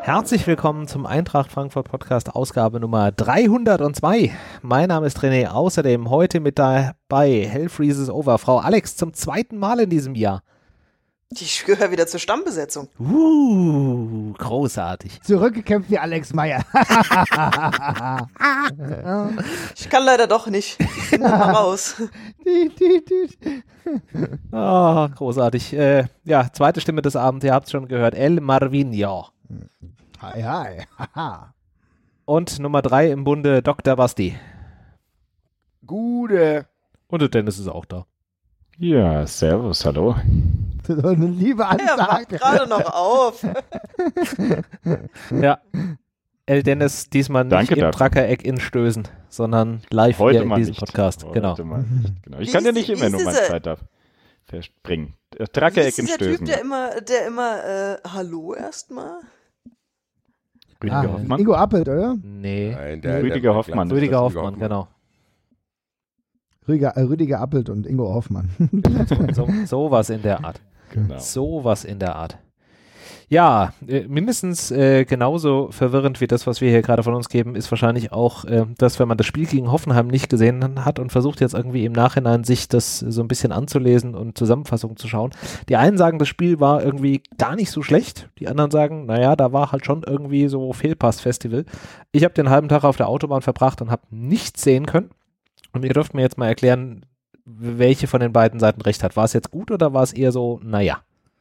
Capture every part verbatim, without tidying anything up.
Herzlich willkommen zum Eintracht Frankfurt Podcast, Ausgabe Nummer dreihundertzwei. Mein Name ist René, außerdem heute mit dabei Hell Freezes Over, Frau Alex zum zweiten Mal in diesem Jahr. Ich gehöre wieder zur Stammbesetzung. Uh, großartig. Zurückgekämpft wie Alex Meyer. Ich kann leider doch nicht. Ich bin mal raus. Oh, großartig. Äh, ja, zweite Stimme des Abends, ihr habt es schon gehört, El Marvinho. Hi, hi. Und Nummer drei im Bunde, Doktor Basti. Gute. Und der Dennis ist auch da. Ja, servus, hallo. Das ist doch eine liebe Er wacht Ansage. gerade noch auf. Ja. El Dennis diesmal nicht Danke im dafür. Dreckeck in Stößen, sondern live Heute hier in mal diesem nicht. Podcast. Heute Genau. mal nicht. Genau. Ich Wie kann ja ist- nicht wie immer ist nur meine diese- Zeit da verspringen. Wie Drackeeck ist in dieser Stößen. Typ, der immer, der immer, äh, Hallo erstmal? Rüdiger Ah, Hoffmann. Ingo Appelt, oder? Nee. Nein, der, Rüdiger der, Hoffmann. der, Rüdiger Hoffmann, genau. Rüdiger, äh, Rüdiger Appelt und Ingo Hoffmann. So, sowas in der Art. Genau. Sowas in der Art. Ja, äh, mindestens äh, genauso verwirrend wie das, was wir hier gerade von uns geben, ist wahrscheinlich auch, äh, dass wenn man das Spiel gegen Hoffenheim nicht gesehen hat und versucht jetzt irgendwie im Nachhinein sich das so ein bisschen anzulesen und Zusammenfassungen zu schauen. Die einen sagen, das Spiel war irgendwie gar nicht so schlecht. Die anderen sagen, naja, da war halt schon irgendwie so Fehlpass-Festival. Ich habe den halben Tag auf der Autobahn verbracht und habe nichts sehen können. Und ihr dürft mir jetzt mal erklären, welche von den beiden Seiten recht hat. War es jetzt gut oder war es eher so, naja?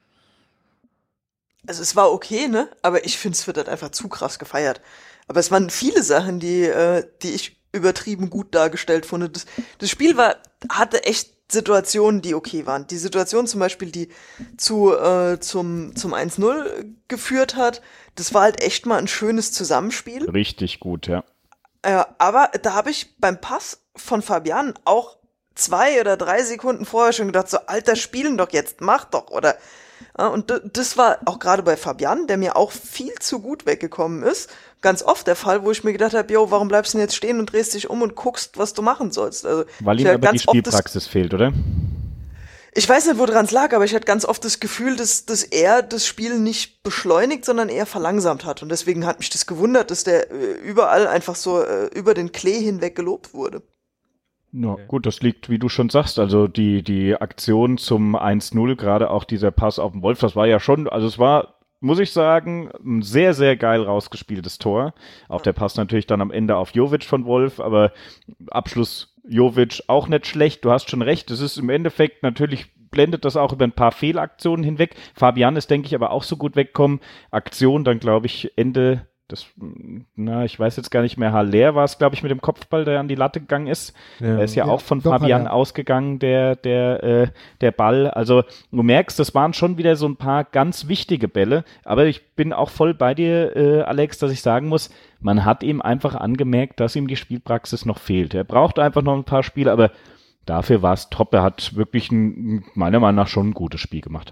Also es war okay, ne? Aber ich finde, es wird halt einfach zu krass gefeiert. Aber es waren viele Sachen, die, äh, die ich übertrieben gut dargestellt fand. Das, das Spiel war, hatte echt Situationen, die okay waren. Die Situation zum Beispiel, die zu, äh, zum, zum eins null geführt hat, das war halt echt mal ein schönes Zusammenspiel. Richtig gut, ja. Ja, aber da habe ich beim Pass von Fabian auch zwei oder drei Sekunden vorher schon gedacht, so, Alter, spielen doch jetzt, mach doch, oder? Ja, und d- das war auch gerade bei Fabian, der mir auch viel zu gut weggekommen ist, ganz oft der Fall, wo ich mir gedacht habe, jo, warum bleibst du denn jetzt stehen und drehst dich um und guckst, was du machen sollst? Also, Weil ich ihm hatte aber die ganz oft das- Spielpraxis fehlt, oder? Ich weiß nicht, woran es lag, aber ich hatte ganz oft das Gefühl, dass, dass er das Spiel nicht beschleunigt, sondern eher verlangsamt hat. Und deswegen hat mich das gewundert, dass der äh, überall einfach so äh, über den Klee hinweg gelobt wurde. Ja, gut, das liegt, wie du schon sagst, also die, die Aktion zum eins null, gerade auch dieser Pass auf den Wolf, das war ja schon, also es war, muss ich sagen, ein sehr, sehr geil rausgespieltes Tor. Auch der Pass natürlich dann am Ende auf Jovic von Wolf, aber Abschluss Jovic auch nicht schlecht. Du hast schon recht, es ist im Endeffekt natürlich, blendet das auch über ein paar Fehlaktionen hinweg. Fabian ist, denke ich, aber auch so gut wegkommen. Aktion dann, glaube ich, Ende, das, na, ich weiß jetzt gar nicht mehr, Haller war es, glaube ich, mit dem Kopfball, der an die Latte gegangen ist. Ja. Er ist ja, Ja, auch von doch, Fabian Haller. ausgegangen, der, der, äh, der Ball. Also du merkst, das waren schon wieder so ein paar ganz wichtige Bälle. Aber ich bin auch voll bei dir, äh, Alex, dass ich sagen muss, man hat ihm einfach angemerkt, dass ihm die Spielpraxis noch fehlt. Er braucht einfach noch ein paar Spiele, aber dafür war es top. Er hat wirklich ein, meiner Meinung nach schon ein gutes Spiel gemacht.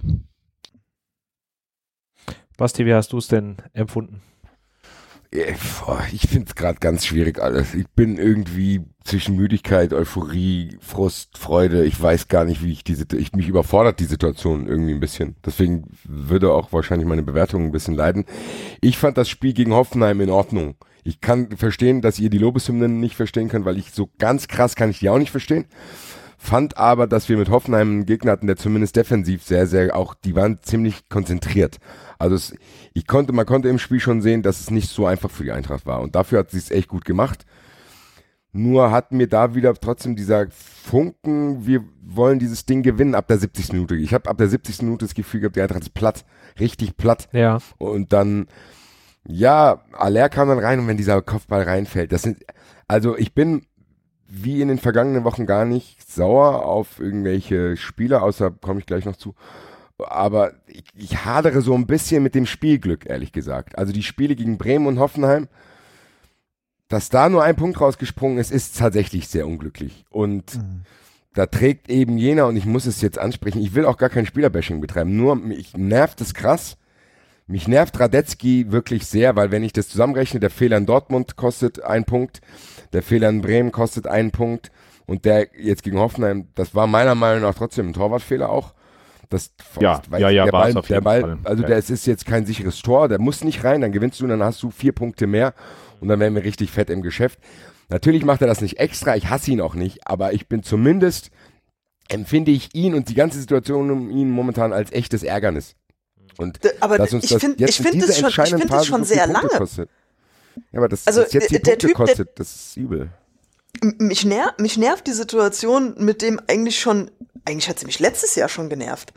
Basti, wie hast du es denn empfunden? Ja, boah, ich finde es gerade ganz schwierig alles. Ich bin irgendwie zwischen Müdigkeit, Euphorie, Frust, Freude. Ich weiß gar nicht, wie ich diese, ich mich überfordert die Situation irgendwie ein bisschen. Deswegen würde auch wahrscheinlich meine Bewertung ein bisschen leiden. Ich fand das Spiel gegen Hoffenheim in Ordnung. Ich kann verstehen, dass ihr die Lobeshymnen nicht verstehen könnt, weil ich so ganz krass kann ich die auch nicht verstehen. Fand aber, dass wir mit Hoffenheim einen Gegner hatten, der zumindest defensiv sehr, sehr auch, die waren ziemlich konzentriert. Also es, ich konnte, man konnte im Spiel schon sehen, dass es nicht so einfach für die Eintracht war. Und dafür hat sie es echt gut gemacht. Nur hat mir da wieder trotzdem dieser Funken, wir wollen dieses Ding gewinnen ab der siebzigsten Minute. Ich habe ab der siebzigsten Minute das Gefühl gehabt, die Eintracht ist platt, richtig platt. Ja. Und dann, ja, Aller kam dann rein und wenn dieser Kopfball reinfällt, das sind, also ich bin wie in den vergangenen Wochen gar nicht sauer auf irgendwelche Spieler, außer komme ich gleich noch zu. Aber ich, ich hadere so ein bisschen mit dem Spielglück, ehrlich gesagt. Also die Spiele gegen Bremen und Hoffenheim, dass da nur ein Punkt rausgesprungen ist, ist tatsächlich sehr unglücklich. Und mhm. da trägt eben jener, und ich muss es jetzt ansprechen, ich will auch gar kein Spielerbashing betreiben, nur mich nervt es krass. Mich nervt Radetzky wirklich sehr, weil wenn ich das zusammenrechne, der Fehler in Dortmund kostet einen Punkt, der Fehler in Bremen kostet einen Punkt und der jetzt gegen Hoffenheim, das war meiner Meinung nach trotzdem ein Torwartfehler auch. Das, Ja, weiß, ja, ja, der war's Ball, auf der jeden Ball, Fall. Also Ja. das ist jetzt kein sicheres Tor, der muss nicht rein, dann gewinnst du und dann hast du vier Punkte mehr und dann wären wir richtig fett im Geschäft. Natürlich macht er das nicht extra, ich hasse ihn auch nicht, aber ich bin zumindest, empfinde ich ihn und die ganze Situation um ihn momentan als echtes Ärgernis. Und D- aber dass uns ich das finde jetzt ich in find dieser das schon, ich entscheidenden find das Phase schon so viele sehr Punkte lange. kostet. Ja, aber das, Also, das jetzt die der- der Punkte Typ, der- kostet, das ist übel. M- Mich, ner mich nervt die Situation mit dem eigentlich schon, eigentlich hat sie mich letztes Jahr schon genervt.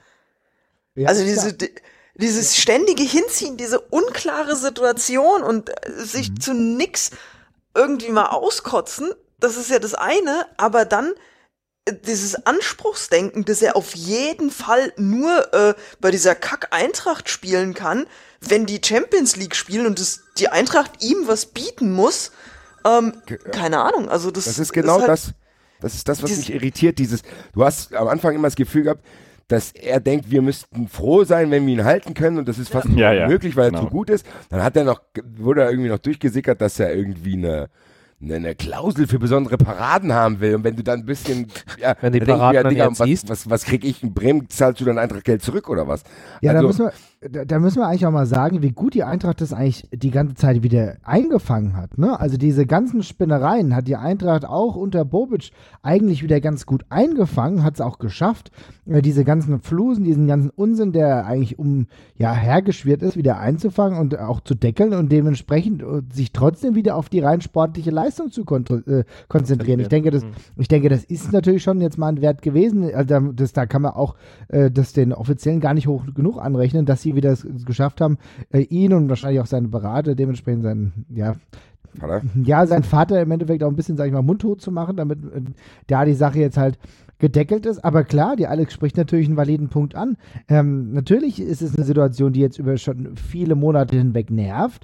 Ja, also diese, klar. di dieses ständige Hinziehen, diese unklare Situation und äh, sich Mhm. zu nix irgendwie mal auskotzen, das ist ja das eine, aber dann äh, dieses Anspruchsdenken, dass er auf jeden Fall nur äh, bei dieser Kack-Eintracht spielen kann, wenn die Champions League spielen und das, die Eintracht ihm was bieten muss. Ähm, keine Ahnung, also das, Das ist genau halt, das. Das ist das, was Dies- mich irritiert. Dieses, du hast am Anfang immer das Gefühl gehabt, dass er denkt, wir müssten froh sein, wenn wir ihn halten können und das ist fast Ja, ja, unmöglich, weil genau. er zu gut ist. Dann hat er noch, wurde er irgendwie noch durchgesickert, dass er irgendwie eine, eine, eine Klausel für besondere Paraden haben will. Und wenn du dann ein bisschen, ja, Wenn die dann denk ich Paraden mir, dann Digga, jetzt was, siehst. was, was krieg ich in Bremen? Zahlst du dann Eintracht Geld zurück oder was? Ja, also, da, müssen wir, da, da müssen wir eigentlich auch mal sagen, wie gut die Eintracht das eigentlich die ganze Zeit wieder eingefangen hat. Ne? Also diese ganzen Spinnereien hat die Eintracht auch unter Bobic eigentlich wieder ganz gut eingefangen, hat es auch geschafft, äh, diese ganzen Flusen, diesen ganzen Unsinn, der eigentlich um ja hergeschwirrt ist, wieder einzufangen und auch zu deckeln und dementsprechend äh, sich trotzdem wieder auf die rein sportliche Leistung zu kon äh, konzentrieren. Ich denke, das, ich denke, das ist natürlich schon jetzt mal ein Wert gewesen. Also da- das, da kann man auch äh, das den Offiziellen gar nicht hoch genug anrechnen, dass sie wieder es geschafft haben, äh, ihn und wahrscheinlich auch seine Berater, dementsprechend seinen, ja, Vater? ja, sein Vater im Endeffekt auch ein bisschen, sag ich mal, mundtot zu machen, damit äh, da die Sache jetzt halt gedeckelt ist. Aber klar, die Alex spricht natürlich einen validen Punkt an. Ähm, natürlich ist es eine Situation, die jetzt über schon viele Monate hinweg nervt.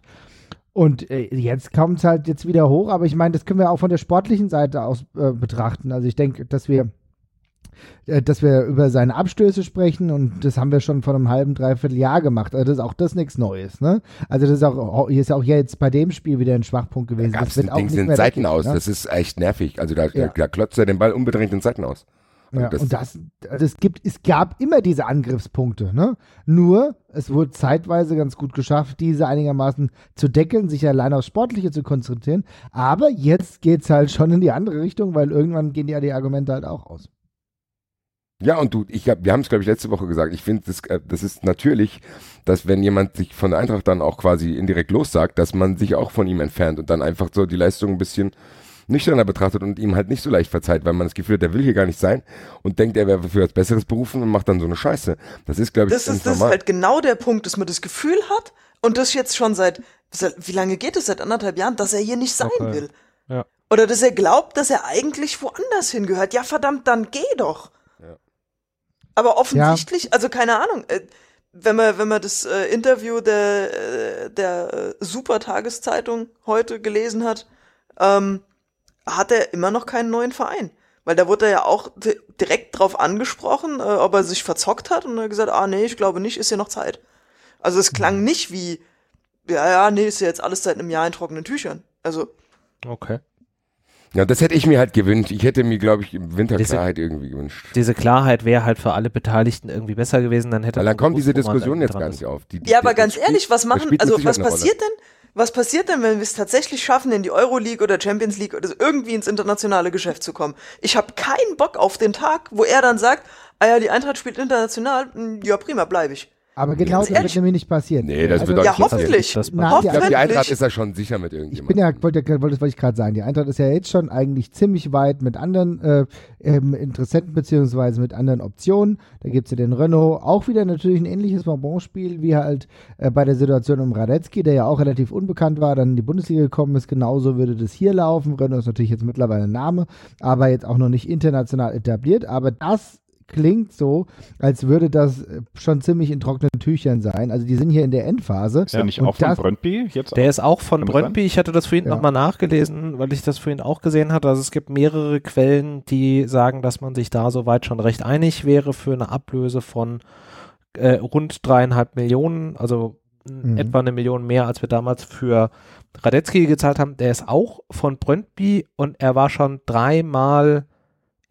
Und äh, jetzt kommt es halt jetzt wieder hoch. Aber ich meine, das können wir auch von der sportlichen Seite aus äh, betrachten. Also ich denke, dass wir äh, dass wir über seine Abstöße sprechen und das haben wir schon vor einem halben, dreiviertel Jahr gemacht. Also das ist auch das nichts Neues, ne? Also das ist auch, hier ist auch jetzt bei dem Spiel wieder ein Schwachpunkt gewesen. Da Das gab's wird ein auch Ding, nicht sind mehr Seiten weggehen, aus. ne? Das ist echt nervig. Also da, Ja. da, da klotzt er den Ball unbedingt in Seiten aus. Ja, das- und das, also es gibt, es gab immer diese Angriffspunkte, ne? Nur, es wurde zeitweise ganz gut geschafft, diese einigermaßen zu deckeln, sich allein aufs Sportliche zu konzentrieren. Aber jetzt geht's halt schon in die andere Richtung, weil irgendwann gehen die, die Argumente halt auch aus. Ja, und du, ich hab, wir haben es, glaube ich, letzte Woche gesagt, ich finde, das, äh, das ist natürlich, dass wenn jemand sich von der Eintracht dann auch quasi indirekt lossagt, dass man sich auch von ihm entfernt und dann einfach so die Leistung ein bisschen nüchterner betrachtet und ihm halt nicht so leicht verzeiht, weil man das Gefühl hat, der will hier gar nicht sein und denkt, er wäre für was Besseres berufen und macht dann so eine Scheiße. Das ist, glaube ich, Das ganz ist, das ist normal. halt genau der Punkt, dass man das Gefühl hat und das jetzt schon seit, seit wie lange geht es, seit anderthalb Jahren, dass er hier nicht sein Okay. will. Ja. Oder dass er glaubt, dass er eigentlich woanders hingehört. Ja, verdammt, dann geh doch. Ja. Aber offensichtlich, also keine Ahnung, äh, wenn man, wenn man das äh, Interview der, äh, der äh, Super-Tageszeitung heute gelesen hat, ähm, hat er immer noch keinen neuen Verein. Weil da wurde er ja auch di- direkt drauf angesprochen, äh, ob er sich verzockt hat und er hat gesagt, ah nee, ich glaube nicht, ist ja noch Zeit. Also es klang nicht wie, ja, ja, nee, ist ja jetzt alles seit einem Jahr in trockenen Tüchern. Also, Okay. Ja, das hätte ich mir halt gewünscht. Ich hätte mir, glaube ich, im Winter Diese- Klarheit irgendwie gewünscht. Diese Klarheit wäre halt für alle Beteiligten irgendwie besser gewesen, dann hätte Weil dann man kommt diese gewusst, wo man Diskussion eigentlich jetzt dran gar ist. nicht auf. Die, die, ja, aber das ganz spielt- ehrlich, was das machen, spielt mit also Sicherheit was eine Rolle. passiert denn? Was passiert denn, wenn wir es tatsächlich schaffen, in die Euroleague oder Champions League oder so irgendwie ins internationale Geschäft zu kommen? Ich habe keinen Bock auf den Tag, wo er dann sagt, ah ja, die Eintracht spielt international, hm, ja prima, bleibe ich. Aber genau Ganz das ehrlich? wird nämlich nicht passieren. Nee, das wird also, auch Ja, nicht passieren. hoffentlich. Das- das- Na, Ich glaube, die Hoffentlich. Eintracht ist ja schon sicher mit Ich irgendjemandem. bin ja, wollte, wollte, das wollte ich gerade sagen, die Eintracht ist ja jetzt schon eigentlich ziemlich weit mit anderen äh, ähm, Interessenten beziehungsweise mit anderen Optionen. Da gibt es ja den Renault, auch wieder natürlich ein ähnliches Bonbonspiel wie halt äh, bei der Situation um Radetzky, der ja auch relativ unbekannt war, dann in die Bundesliga gekommen ist. Genauso würde das hier laufen. Renault ist natürlich jetzt mittlerweile ein Name, aber jetzt auch noch nicht international etabliert. Aber das klingt so, als würde das äh, schon ziemlich in trockenen Tüchern sein. Also die sind hier in der Endphase. Ist ja nicht Und auch von das- Brøndby jetzt? Der ist auch von Kann das sein? Brøndby. Ich hatte das vorhin Ja. nochmal nachgelesen, weil ich das vorhin auch gesehen hatte. Also es gibt mehrere Quellen, die sagen, dass man sich da soweit schon recht einig wäre für eine Ablöse von äh, rund dreieinhalb Millionen, also Mhm. etwa eine Million mehr, als wir damals für Radetzky gezahlt haben. Der ist auch von Brøndby und er war schon dreimal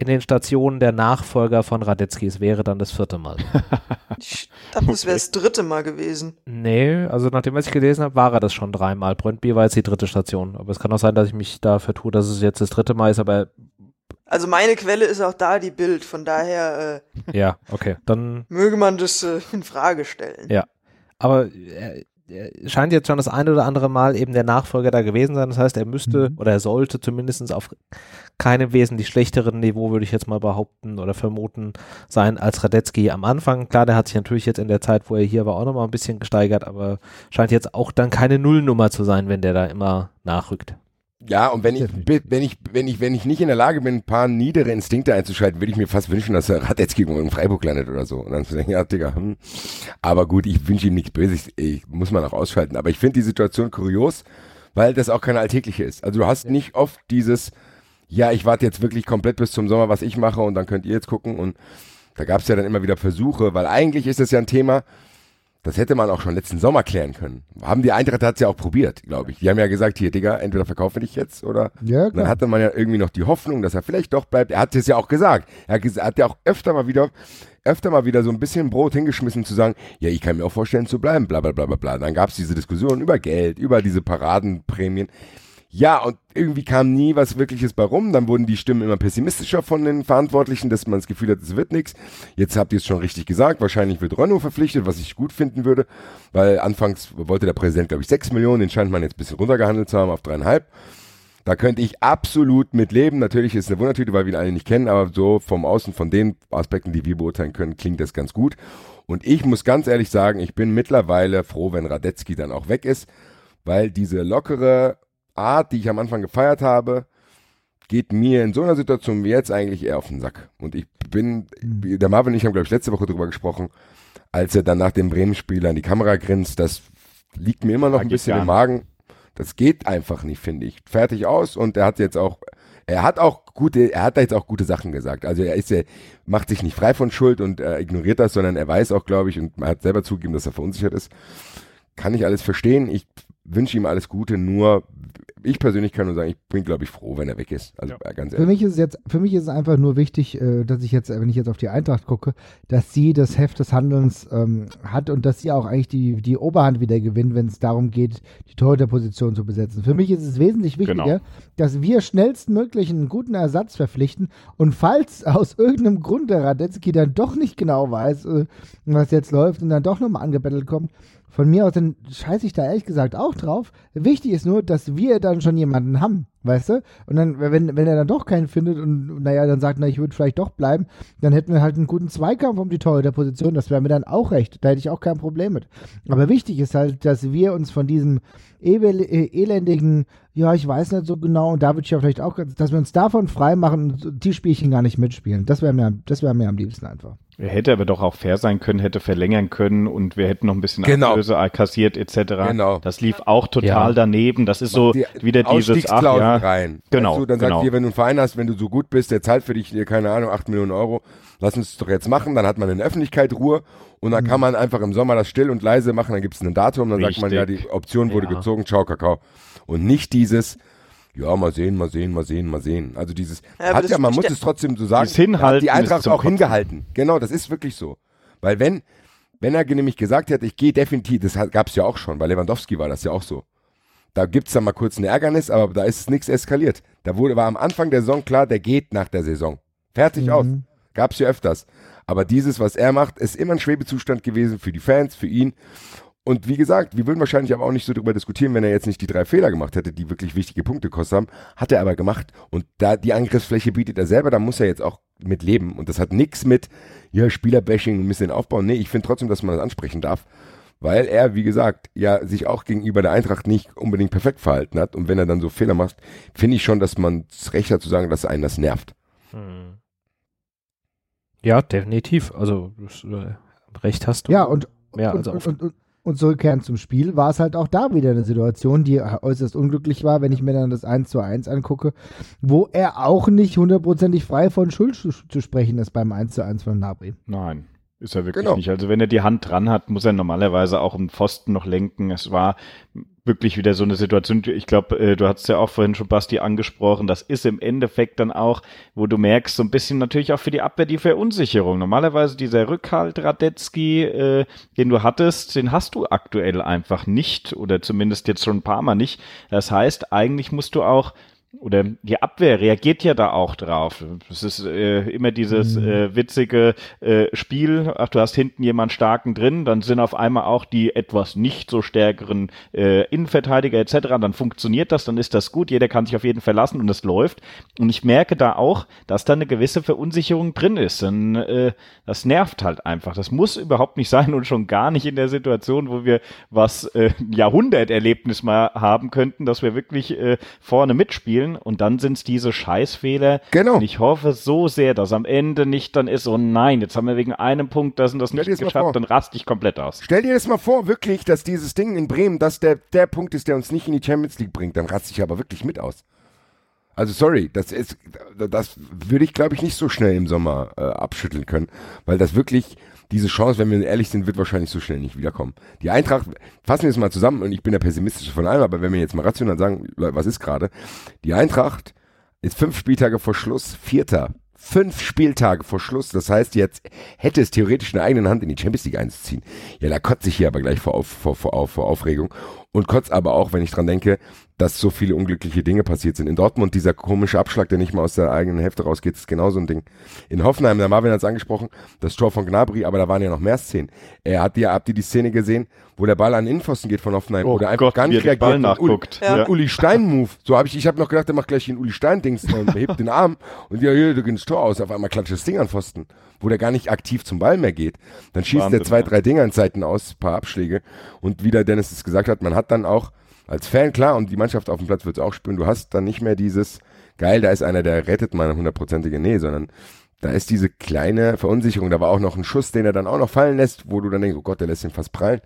in den Stationen der Nachfolger von Radetzky. Es wäre dann das vierte Mal. Ich dachte, das wäre das dritte Mal gewesen. Nee, also nachdem, was ich gelesen habe, war er das schon dreimal. Brøndby war jetzt die dritte Station. Aber es kann auch sein, dass ich mich da vertue, dass es jetzt das dritte Mal ist, aber Also meine Quelle ist auch da die Bild, von daher äh, ja, okay, dann möge man das äh, in Frage stellen. ja. Aber er, er scheint jetzt schon das eine oder andere Mal eben der Nachfolger da gewesen sein. Das heißt, er müsste Mhm. oder er sollte zumindest auf keinem wesentlich schlechteren Niveau, würde ich jetzt mal behaupten oder vermuten, sein als Radetzky am Anfang. Klar, der hat sich natürlich jetzt in der Zeit, wo er hier war, auch nochmal ein bisschen gesteigert, aber scheint jetzt auch dann keine Nullnummer zu sein, wenn der da immer nachrückt. Ja, und wenn ich, wenn ich, wenn ich, wenn ich nicht in der Lage bin, ein paar niedere Instinkte einzuschalten, würde ich mir fast wünschen, dass er Radetzky in Freiburg landet oder so. Und dann zu denken, ja, Digga, hm. Aber gut, ich wünsche ihm nichts Böses, ich, ich muss man auch ausschalten. Aber ich finde die Situation kurios, weil das auch keine alltägliche ist. Also du hast ja. nicht oft dieses, ja, ich warte jetzt wirklich komplett bis zum Sommer, was ich mache und dann könnt ihr jetzt gucken. Und da gab es ja dann immer wieder Versuche, weil eigentlich ist das ja ein Thema, das hätte man auch schon letzten Sommer klären können. Haben die Eintracht hat es ja auch probiert, glaube ich. Die haben ja gesagt, hier, Digga, entweder verkaufen wir dich jetzt oder Ja, dann hatte man ja irgendwie noch die Hoffnung, dass er vielleicht doch bleibt. Er hat es ja auch gesagt. Er hat, ges- hat ja auch öfter mal wieder, öfter mal wieder so ein bisschen Brot hingeschmissen zu sagen, ja, ich kann mir auch vorstellen zu bleiben, bla bla bla bla bla. Dann gab es diese Diskussion über Geld, über diese Paradenprämien. Ja, und irgendwie kam nie was Wirkliches bei rum. Dann wurden die Stimmen immer pessimistischer von den Verantwortlichen, dass man das Gefühl hat, es wird nichts. Jetzt habt ihr es schon richtig gesagt. Wahrscheinlich wird Renault verpflichtet, was ich gut finden würde, weil anfangs wollte der Präsident, glaube ich, sechs Millionen. Den scheint man jetzt ein bisschen runtergehandelt zu haben auf dreieinhalb. Da könnte ich absolut mit leben. Natürlich ist es eine Wundertüte, weil wir ihn alle nicht kennen, aber so vom Außen, von den Aspekten, die wir beurteilen können, klingt das ganz gut. Und ich muss ganz ehrlich sagen, ich bin mittlerweile froh, wenn Radetzky dann auch weg ist, weil diese lockere Art, die ich am Anfang gefeiert habe, geht mir in so einer Situation wie jetzt eigentlich eher auf den Sack. Und ich bin, Mhm. der Marvin und ich haben, glaube ich, letzte Woche drüber gesprochen, als er dann nach dem Bremen-Spiel an die Kamera grinst, das liegt mir immer noch Ja, ein geht bisschen gar im Magen. Das geht einfach nicht, finde ich. Fertig aus und er hat jetzt auch, er hat auch gute, er hat da jetzt auch gute Sachen gesagt. Also er ist ja, macht sich nicht frei von Schuld und er ignoriert das, sondern er weiß auch, glaube ich, und er hat selber zugegeben, dass er verunsichert ist. Kann ich alles verstehen. Ich wünsche ihm alles Gute, nur ich persönlich kann nur sagen, ich bin, glaube ich, froh, wenn er weg ist. Also Ja. ganz Für ehrlich. mich ist es jetzt, für mich ist es einfach nur wichtig, äh, dass ich jetzt, wenn ich jetzt auf die Eintracht gucke, dass sie das Heft des Handelns ähm, hat und dass sie auch eigentlich die, die Oberhand wieder gewinnt, wenn es darum geht, die Torhüterposition zu besetzen. Für mich ist es wesentlich wichtiger, Genau. dass wir schnellstmöglich einen guten Ersatz verpflichten und falls aus irgendeinem Grund der Radetzky dann doch nicht genau weiß, äh, was jetzt läuft und dann doch nochmal angebettelt kommt, von mir aus, dann scheiße ich da ehrlich gesagt auch drauf. Wichtig ist nur, dass wir dann schon jemanden haben, weißt du? Und dann, wenn, wenn er dann doch keinen findet und, naja, dann sagt, na, ich würde vielleicht doch bleiben, dann hätten wir halt einen guten Zweikampf um die Torhüterposition. Das wäre mir dann auch recht. Da hätte ich auch kein Problem mit. Aber wichtig ist halt, dass wir uns von diesem evel- äh, elendigen, ja, ich weiß nicht so genau, und da würde ich ja vielleicht auch, dass wir uns davon frei machen und die Spielchen gar nicht mitspielen. Das wäre mir, das wäre mir am liebsten einfach. Er hätte aber doch auch fair sein können, hätte verlängern können und wir hätten noch ein bisschen Genau. Ablöse kassiert et cetera. Genau. Das lief auch total Ja. daneben. Das ist so Die wieder dieses, ach Ausstiegsklauseln ja, rein. genau, Weißt du, dann genau. sagt ihr, wenn du einen Verein hast, wenn du so gut bist, der zahlt für dich, dir, keine Ahnung, acht Millionen Euro, lass uns das doch jetzt machen, dann hat man in der Öffentlichkeit Ruhe und dann kann man einfach im Sommer das still und leise machen, dann gibt es ein Datum, dann sagt man, ja, Richtig. die Option wurde Ja. gezogen, ciao, Kakao. Und nicht dieses, ja, mal sehen, mal sehen, mal sehen, mal sehen. Also dieses, Ja, aber hat das ja, man spricht muss ja- es trotzdem so sagen, Dieses Hinhalten hat die Eintracht ist zum auch Kotzen. hingehalten. Genau, das ist wirklich so. Weil wenn, wenn er nämlich gesagt hätte, ich gehe definitiv, das gab es ja auch schon, bei Lewandowski war das ja auch so. Da gibt es dann mal kurz ein Ärgernis, aber da ist nichts eskaliert. Da wurde, war am Anfang der Saison klar, der geht nach der Saison. Fertig Mhm. aus. Gab es ja öfters. Aber dieses, was er macht, ist immer ein Schwebezustand gewesen für die Fans, für ihn. Und wie gesagt, wir würden wahrscheinlich aber auch nicht so drüber diskutieren, wenn er jetzt nicht die drei Fehler gemacht hätte, die wirklich wichtige Punkte gekostet haben. Hat er aber gemacht. Und da die Angriffsfläche bietet er selber, da muss er jetzt auch mit leben. Und das hat nichts mit, ja, Spielerbashing, ein bisschen aufbauen. Nee, ich finde trotzdem, dass man das ansprechen darf. Weil er, wie gesagt, ja sich auch gegenüber der Eintracht nicht unbedingt perfekt verhalten hat. Und wenn er dann so Fehler macht, finde ich schon, dass man das Recht hat zu sagen, dass einen das nervt. Hm. Ja, definitiv. Also das, äh, recht hast du. Ja, und, Ja, und, also und, auf- und, und, und zurückkehrend zum Spiel war es halt auch da wieder eine Situation, die äußerst unglücklich war, wenn ich mir dann das eins zu eins angucke, wo er auch nicht hundertprozentig frei von Schuld zu, zu sprechen ist beim eins zu eins von Gnabry. Nein, ist er wirklich Genau. nicht. Also wenn er die Hand dran hat, muss er normalerweise auch einen Pfosten noch lenken. Es war wirklich wieder so eine Situation, ich glaube, äh, du hast ja auch vorhin schon Basti angesprochen, das ist im Endeffekt dann auch, wo du merkst, so ein bisschen natürlich auch für die Abwehr die Verunsicherung. Normalerweise dieser Rückhalt Radetzky, äh, den du hattest, den hast du aktuell einfach nicht oder zumindest jetzt schon ein paar Mal nicht. Das heißt, eigentlich musst du auch oder die Abwehr reagiert ja da auch drauf. Es ist äh, immer dieses äh, witzige äh, Spiel, ach, du hast hinten jemanden starken drin, dann sind auf einmal auch die etwas nicht so stärkeren äh, Innenverteidiger et cetera. Dann funktioniert das, dann ist das gut, jeder kann sich auf jeden verlassen und es läuft. Und ich merke da auch, dass da eine gewisse Verunsicherung drin ist. Und, äh, das nervt halt einfach. Das muss überhaupt nicht sein und schon gar nicht in der Situation, wo wir was äh, Jahrhunderterlebnis mal haben könnten, dass wir wirklich äh, vorne mitspielen. Und dann sind es diese Scheißfehler. Genau. Und ich hoffe so sehr, dass am Ende nicht dann ist, oh nein, jetzt haben wir wegen einem Punkt das und das nicht geschafft, dann raste ich komplett aus. Stell dir das mal vor, wirklich, dass dieses Ding in Bremen, dass der, der Punkt ist, der uns nicht in die Champions League bringt, dann raste ich aber wirklich mit aus. Also sorry, das ist, das würde ich, glaube ich, nicht so schnell im Sommer äh, abschütteln können, weil das wirklich, diese Chance, wenn wir ehrlich sind, wird wahrscheinlich so schnell nicht wiederkommen. Die Eintracht, fassen wir es mal zusammen, und ich bin der Pessimistische von allem, aber wenn wir jetzt mal rational sagen, Leute, was ist gerade? Die Eintracht ist fünf Spieltage vor Schluss Vierter. Fünf Spieltage vor Schluss, das heißt, jetzt hätte es theoretisch in der eigenen Hand in die Champions League einzuziehen. Ja, da kotze ich hier aber gleich vor, auf, vor, vor, vor Aufregung und kotze aber auch, wenn ich dran denke, dass so viele unglückliche Dinge passiert sind. In Dortmund dieser komische Abschlag, der nicht mal aus der eigenen Hälfte rausgeht, ist genauso ein Ding. In Hoffenheim, der Marvin hat es angesprochen, das Tor von Gnabry, aber da waren ja noch mehr Szenen. Er hat ja, habt ihr die Szene gesehen, wo der Ball an den Innenpfosten geht von Hoffenheim, oh wo der einfach Gott, gar nicht reagiert. Ball nachguckt. Uli, ja. Uli Stein-Move. So habe ich, ich habe noch gedacht, der macht gleich den Uli Stein-Dings, äh, hebt den Arm und ja, hier, du gehst das Tor aus, auf einmal klatscht das Ding an Pfosten, wo der gar nicht aktiv zum Ball mehr geht. Dann schießt Wahnsinn, der zwei, drei Dinger in Zeiten aus, paar Abschläge, und wie der Dennis es gesagt hat, man hat dann auch als Fan, klar, und die Mannschaft auf dem Platz wird es auch spüren, du hast dann nicht mehr dieses, geil, da ist einer, der rettet meine hundertprozentige Nähe, sondern da ist diese kleine Verunsicherung, da war auch noch ein Schuss, den er dann auch noch fallen lässt, wo du dann denkst, oh Gott, der lässt ihn fast prallen.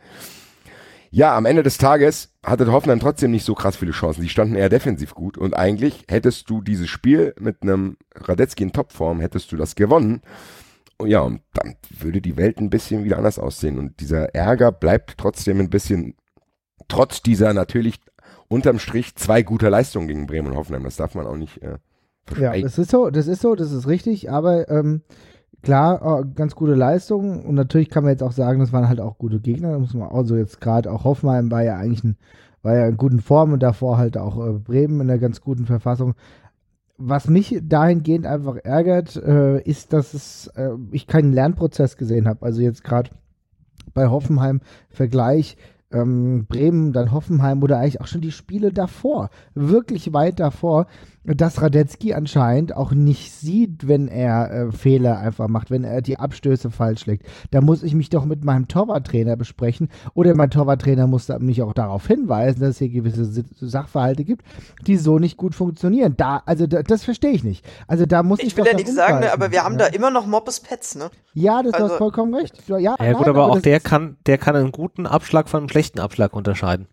Ja, am Ende des Tages hatte Hoffenheim trotzdem nicht so krass viele Chancen, die standen eher defensiv gut, und eigentlich hättest du dieses Spiel mit einem Radetzky in Topform, hättest du das gewonnen. Und ja, und dann würde die Welt ein bisschen wieder anders aussehen, und dieser Ärger bleibt trotzdem ein bisschen, trotz dieser natürlich unterm Strich zwei guter Leistungen gegen Bremen und Hoffenheim. Das darf man auch nicht äh, verschweigen. Ja, das ist so, das ist so, das ist richtig, aber ähm, klar, äh, ganz gute Leistungen, und natürlich kann man jetzt auch sagen, das waren halt auch gute Gegner, da muss man auch so jetzt gerade, auch Hoffenheim war ja eigentlich ein, war ja in guten Form, und davor halt auch äh, Bremen in einer ganz guten Verfassung. Was mich dahingehend einfach ärgert, äh, ist, dass es, äh, ich keinen Lernprozess gesehen habe. Also jetzt gerade bei Hoffenheim Vergleich, Ähm, Bremen, dann Hoffenheim oder eigentlich auch schon die Spiele davor, wirklich weit davor, dass Radetzky anscheinend auch nicht sieht, wenn er äh, Fehler einfach macht, wenn er die Abstöße falsch legt. Da muss ich mich doch mit meinem Torwarttrainer besprechen, oder mein Torwarttrainer muss mich auch darauf hinweisen, dass es hier gewisse Sachverhalte gibt, die so nicht gut funktionieren. Da, also da, das verstehe ich nicht. Also da muss ich Ich will doch ja nichts sagen, ne, aber wir haben ja. da immer noch Moppes Pets, ne? Ja, das also, hast vollkommen recht. Ja, ja nein, gut, aber, aber auch der ist, kann, der kann einen guten Abschlag von einem schlechten Abschlag unterscheiden.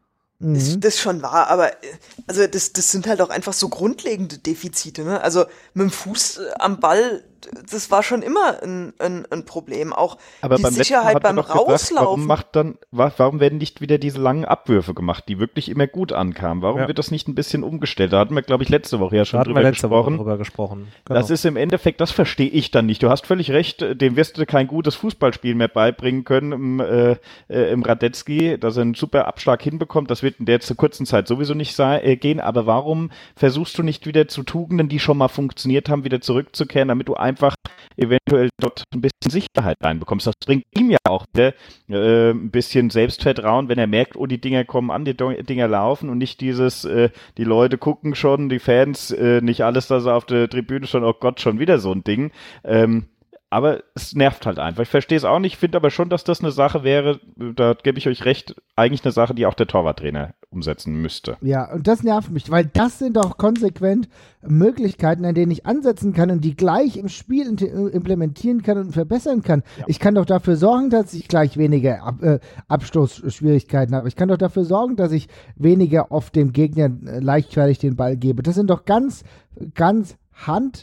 Das, das schon wahr, aber also das, das sind halt auch einfach so grundlegende Defizite, ne? Also mit dem Fuß am Ball, das war schon immer ein, ein, ein Problem. Auch aber die beim Sicherheit beim gesagt, Rauslaufen. Warum, macht dann, warum werden nicht wieder diese langen Abwürfe gemacht, die wirklich immer gut ankamen? Warum ja. wird das nicht ein bisschen umgestellt? Da hatten wir, glaube ich, letzte Woche ja schon da drüber wir letzte gesprochen. Woche drüber gesprochen. Genau. Das ist im Endeffekt, das verstehe ich dann nicht. Du hast völlig recht, dem wirst du kein gutes Fußballspiel mehr beibringen können im, äh, äh, im Radetzky, dass er einen super Abschlag hinbekommt. Das wird in der zur kurzen Zeit sowieso nicht sei, äh, gehen. Aber warum versuchst du nicht wieder zu Tugenden, die schon mal funktioniert haben, wieder zurückzukehren, damit du einfach eventuell dort ein bisschen Sicherheit reinbekommst. Das bringt ihm ja auch wieder äh, ein bisschen Selbstvertrauen, wenn er merkt, oh, die Dinger kommen an, die Dinger laufen, und nicht dieses, äh, die Leute gucken schon, die Fans, äh, nicht alles, dass er auf der Tribüne schon, oh Gott, schon wieder so ein Ding. Ähm, aber es nervt halt einfach. Ich verstehe es auch nicht, finde aber schon, dass das eine Sache wäre, da gebe ich euch recht, eigentlich eine Sache, die auch der Torwarttrainer umsetzen müsste. Ja, und das nervt mich, weil das sind doch konsequent Möglichkeiten, an denen ich ansetzen kann und die gleich im Spiel implementieren kann und verbessern kann. Ja. Ich kann doch dafür sorgen, dass ich gleich weniger Ab- äh, Abstoßschwierigkeiten habe. Ich kann doch dafür sorgen, dass ich weniger oft dem Gegner leichtfertig den Ball gebe. Das sind doch ganz, ganz hand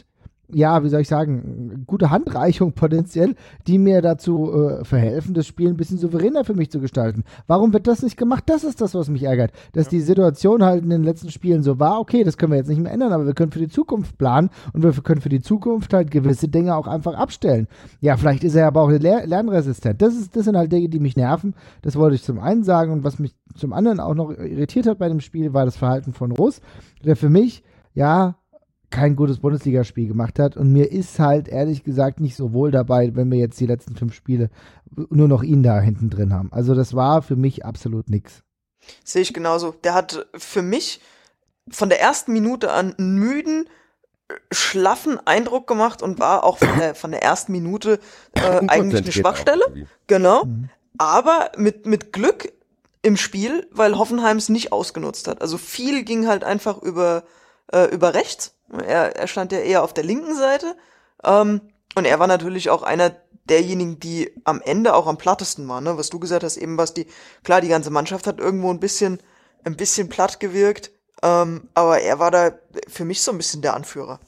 ja, wie soll ich sagen, gute Handreichung potenziell, die mir dazu äh, verhelfen, das Spiel ein bisschen souveräner für mich zu gestalten. Warum wird das nicht gemacht? Das ist das, was mich ärgert. Dass ja. die Situation halt in den letzten Spielen so war, okay, das können wir jetzt nicht mehr ändern, aber wir können für die Zukunft planen und wir können für die Zukunft halt gewisse Dinge auch einfach abstellen. Ja, vielleicht ist er aber auch ler- lernresistent. Das, ist, das sind halt Dinge, die mich nerven. Das wollte ich zum einen sagen und was mich zum anderen auch noch irritiert hat bei dem Spiel, war das Verhalten von Russ, der für mich, ja, kein gutes Bundesligaspiel gemacht hat und mir ist halt ehrlich gesagt nicht so wohl dabei, wenn wir jetzt die letzten fünf Spiele nur noch ihn da hinten drin haben. Also das war für mich absolut nix. Sehe ich genauso. Der hat für mich von der ersten Minute an einen müden, schlaffen Eindruck gemacht und war auch von der, von der ersten Minute äh, eigentlich eine Schwachstelle. Genau. Mhm. Aber mit, mit Glück im Spiel, weil Hoffenheim es nicht ausgenutzt hat. Also viel ging halt einfach über, äh, über rechts. Er, er stand ja eher auf der linken Seite. Ähm, und er war natürlich auch einer derjenigen, die am Ende auch am plattesten waren, ne? Was du gesagt hast, eben was die, klar, die ganze Mannschaft hat irgendwo ein bisschen, ein bisschen platt gewirkt. Ähm, aber er war da für mich so ein bisschen der Anführer.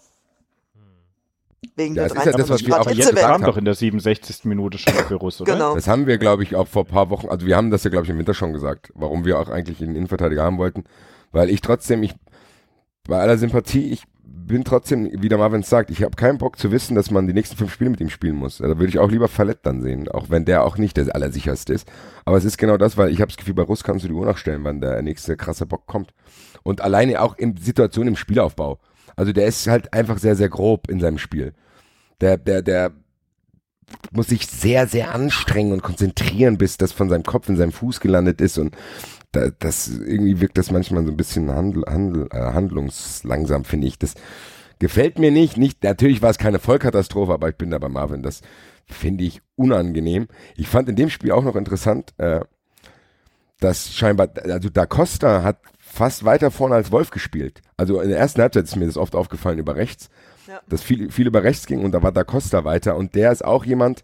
Wegen ja, der das ist ja das, was wir auch jetzt kam doch in der siebenundsechzigsten Minute schon für Russ, oder? Genau. Das haben wir, glaube ich, auch vor ein paar Wochen, also wir haben das ja, glaube ich, im Winter schon gesagt, warum wir auch eigentlich einen Innenverteidiger haben wollten, weil ich trotzdem, ich bei aller Sympathie, ich bin trotzdem, wie der Marvin sagt, ich habe keinen Bock zu wissen, dass man die nächsten fünf Spiele mit ihm spielen muss. Da würde ich auch lieber Fallett dann sehen, auch wenn der auch nicht der Allersicherste ist. Aber es ist genau das, weil ich habe das Gefühl, bei Russ kannst du die Uhr nachstellen, wann der nächste krasse Bock kommt. Und alleine auch in Situationen im Spielaufbau. Also der ist halt einfach sehr, sehr grob in seinem Spiel. Der, der, der muss sich sehr, sehr anstrengen und konzentrieren, bis das von seinem Kopf in seinem Fuß gelandet ist und da, das irgendwie wirkt das manchmal so ein bisschen handl, handl, äh, handlungslangsam, finde ich. Das gefällt mir nicht. nicht. Natürlich war es keine Vollkatastrophe, aber ich bin da bei Marvin. Das finde ich unangenehm. Ich fand in dem Spiel auch noch interessant, äh, dass scheinbar, also Da Costa hat fast weiter vorne als Wolf gespielt. Also in der ersten Halbzeit ist mir das oft aufgefallen über rechts, ja. dass viel, viel über rechts ging und da war Da Costa weiter und der ist auch jemand,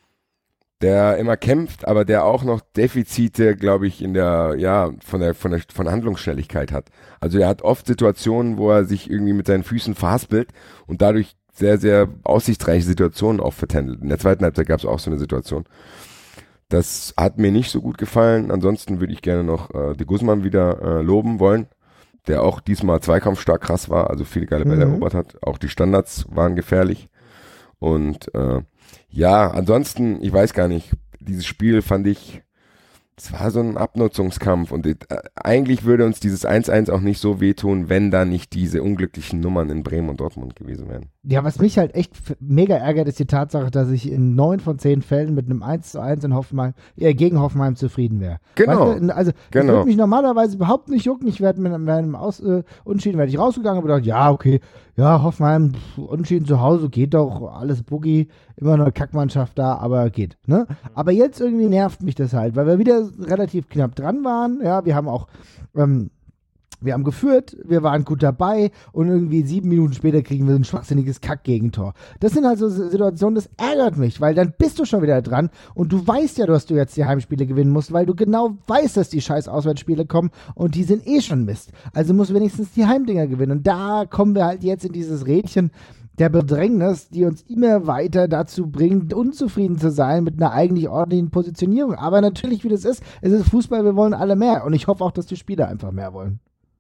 der immer kämpft, aber der auch noch Defizite, glaube ich, in der, ja, von der, von der, von der Handlungsschnelligkeit hat. Also er hat oft Situationen, wo er sich irgendwie mit seinen Füßen verhaspelt und dadurch sehr, sehr aussichtsreiche Situationen auch vertändelt. In der zweiten Halbzeit gab es auch so eine Situation. Das hat mir nicht so gut gefallen. Ansonsten würde ich gerne noch äh, de Guzman wieder äh, loben wollen, der auch diesmal zweikampfstark krass war, also viele geile Bälle mhm. erobert hat. Auch die Standards waren gefährlich. Und äh, ja, ansonsten, ich weiß gar nicht, dieses Spiel fand ich, es war so ein Abnutzungskampf und äh, eigentlich würde uns dieses eins eins auch nicht so wehtun, wenn da nicht diese unglücklichen Nummern in Bremen und Dortmund gewesen wären. Ja, was mich halt echt f- mega ärgert, ist die Tatsache, dass ich in neun von zehn Fällen mit einem eins zu eins in Hoffenheim, äh, gegen Hoffenheim zufrieden wäre. Genau. Weißt du, also, genau. das würde mich normalerweise überhaupt nicht jucken. Ich werde mit einem Aus, äh, Unentschieden werde ich rausgegangen und gedacht, ja, okay, ja, Hoffenheim, pff, Unentschieden zu Hause, geht doch, alles Boogie, immer eine Kackmannschaft da, aber geht, ne? Aber jetzt irgendwie nervt mich das halt, weil wir wieder relativ knapp dran waren, ja, wir haben auch, ähm, wir haben geführt, wir waren gut dabei und irgendwie sieben Minuten später kriegen wir ein schwachsinniges Kack-Gegentor. Das sind halt so Situationen, das ärgert mich, weil dann bist du schon wieder dran und du weißt ja, dass du jetzt die Heimspiele gewinnen musst, weil du genau weißt, dass die scheiß Auswärtsspiele kommen und die sind eh schon Mist. Also musst du wenigstens die Heimdinger gewinnen und da kommen wir halt jetzt in dieses Rädchen der Bedrängnis, die uns immer weiter dazu bringt, unzufrieden zu sein mit einer eigentlich ordentlichen Positionierung. Aber natürlich, wie das ist, es ist Fußball, wir wollen alle mehr und ich hoffe auch, dass die Spieler einfach mehr wollen.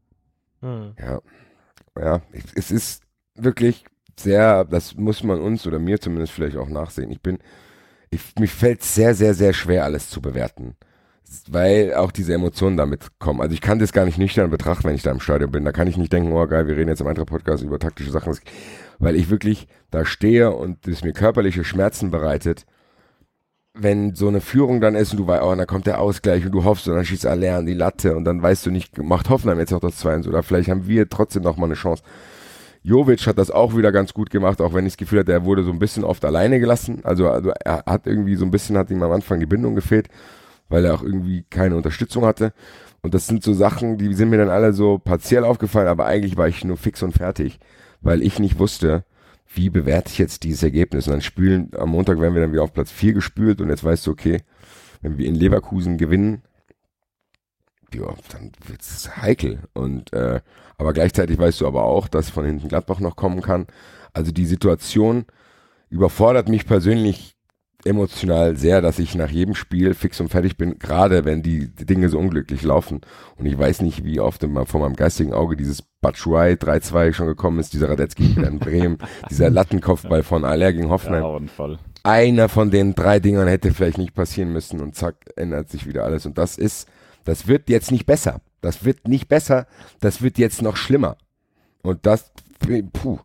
Ja, ja, es ist wirklich sehr, das muss man uns oder mir zumindest vielleicht auch nachsehen. Ich bin, ich, mir fällt sehr, sehr, sehr schwer, alles zu bewerten, weil auch diese Emotionen damit kommen. Also ich kann das gar nicht nüchtern betrachten, wenn ich da im Stadion bin. Da kann ich nicht denken, oh geil, wir reden jetzt im Eintracht-Podcast über taktische Sachen, weil ich wirklich da stehe und es mir körperliche Schmerzen bereitet, wenn so eine Führung dann ist und du weißt, oh, dann kommt der Ausgleich und du hoffst und dann schießt Aller an die Latte und dann weißt du nicht, macht Hoffenheim jetzt noch das zwei eins oder vielleicht haben wir trotzdem noch mal eine Chance. Jovic hat das auch wieder ganz gut gemacht, auch wenn ich das Gefühl hatte, er wurde so ein bisschen oft alleine gelassen. Also, also er hat irgendwie so ein bisschen, hat ihm am Anfang die Bindung gefehlt, weil er auch irgendwie keine Unterstützung hatte. Und das sind so Sachen, die sind mir dann alle so partiell aufgefallen, aber eigentlich war ich nur fix und fertig, weil ich nicht wusste, wie bewerte ich jetzt dieses Ergebnis? Und dann spülen, am Montag werden wir dann wieder auf Platz vier gespült und jetzt weißt du, okay, wenn wir in Leverkusen gewinnen, ja, dann wird's heikel. Und äh, aber gleichzeitig weißt du aber auch, dass von hinten Gladbach noch kommen kann. Also die Situation überfordert mich persönlich emotional sehr, dass ich nach jedem Spiel fix und fertig bin, gerade wenn die, die Dinge so unglücklich laufen. Und ich weiß nicht, wie oft in, vor meinem geistigen Auge dieses Batshuayi drei zwei schon gekommen ist, dieser Radetzky wieder in Bremen, dieser Lattenkopfball von Aller gegen Hoffenheim. Ja, einer von den drei Dingern hätte vielleicht nicht passieren müssen und zack, ändert sich wieder alles. Und das ist, das wird jetzt nicht besser. Das wird nicht besser, das wird jetzt noch schlimmer. Und das, puh,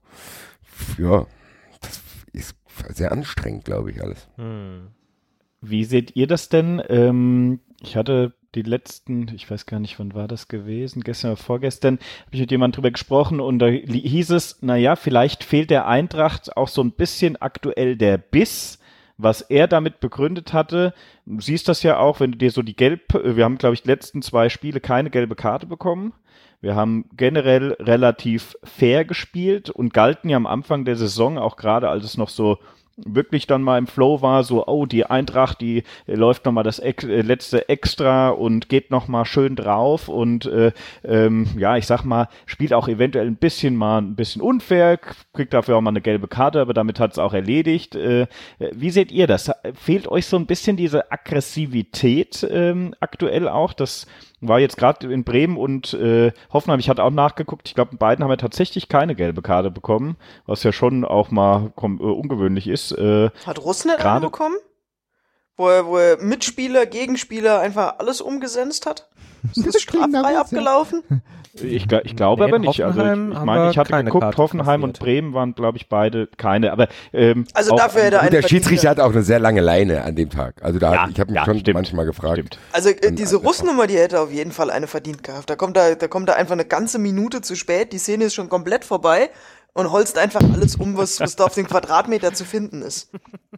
ja, das ist sehr anstrengend, glaube ich, alles. Hm. Wie seht ihr das denn? Ähm, ich hatte die letzten, ich weiß gar nicht, wann war das gewesen, gestern oder vorgestern, habe ich mit jemandem drüber gesprochen und da hieß es, naja, vielleicht fehlt der Eintracht auch so ein bisschen aktuell der Biss, was er damit begründet hatte. Du siehst das ja auch, wenn du dir so die Gelb, wir haben, glaube ich, die letzten zwei Spiele keine gelbe Karte bekommen. Wir haben generell relativ fair gespielt und galten ja am Anfang der Saison, auch gerade als es noch so wirklich dann mal im Flow war, so, oh, die Eintracht, die äh, läuft nochmal das ex- äh, letzte Extra und geht nochmal schön drauf und äh, ähm, ja, ich sag mal, spielt auch eventuell ein bisschen mal ein bisschen unfair, kriegt dafür auch mal eine gelbe Karte, aber damit hat es auch erledigt. Äh, wie seht ihr das? Fehlt euch so ein bisschen diese Aggressivität ähm, aktuell auch? Das war jetzt gerade in Bremen und äh, Hoffenheim, ich hatte auch nachgeguckt, ich glaube, beiden haben ja tatsächlich keine gelbe Karte bekommen, was ja schon auch mal komm, äh, ungewöhnlich ist. Äh, Hat Russland eine bekommen? Wo er, wo er Mitspieler, Gegenspieler einfach alles umgesetzt hat? Ist das straffrei abgelaufen? Ich, ich glaube nee, aber nicht. Also ich, ich meine, ich hatte geguckt, Karte Hoffenheim passiert. Und Bremen waren, glaube ich, beide keine. Aber ähm, also dafür hätte ein der Schiedsrichter hat auch eine sehr lange Leine an dem Tag. Also da, ja, ich habe mich ja, schon stimmt, manchmal gefragt. Stimmt. Also äh, diese Russnummer, die hätte auf jeden Fall eine verdient gehabt. Da kommt da, da kommt da einfach eine ganze Minute zu spät. Die Szene ist schon komplett vorbei und holst einfach alles um, was, was da auf den Quadratmeter zu finden ist.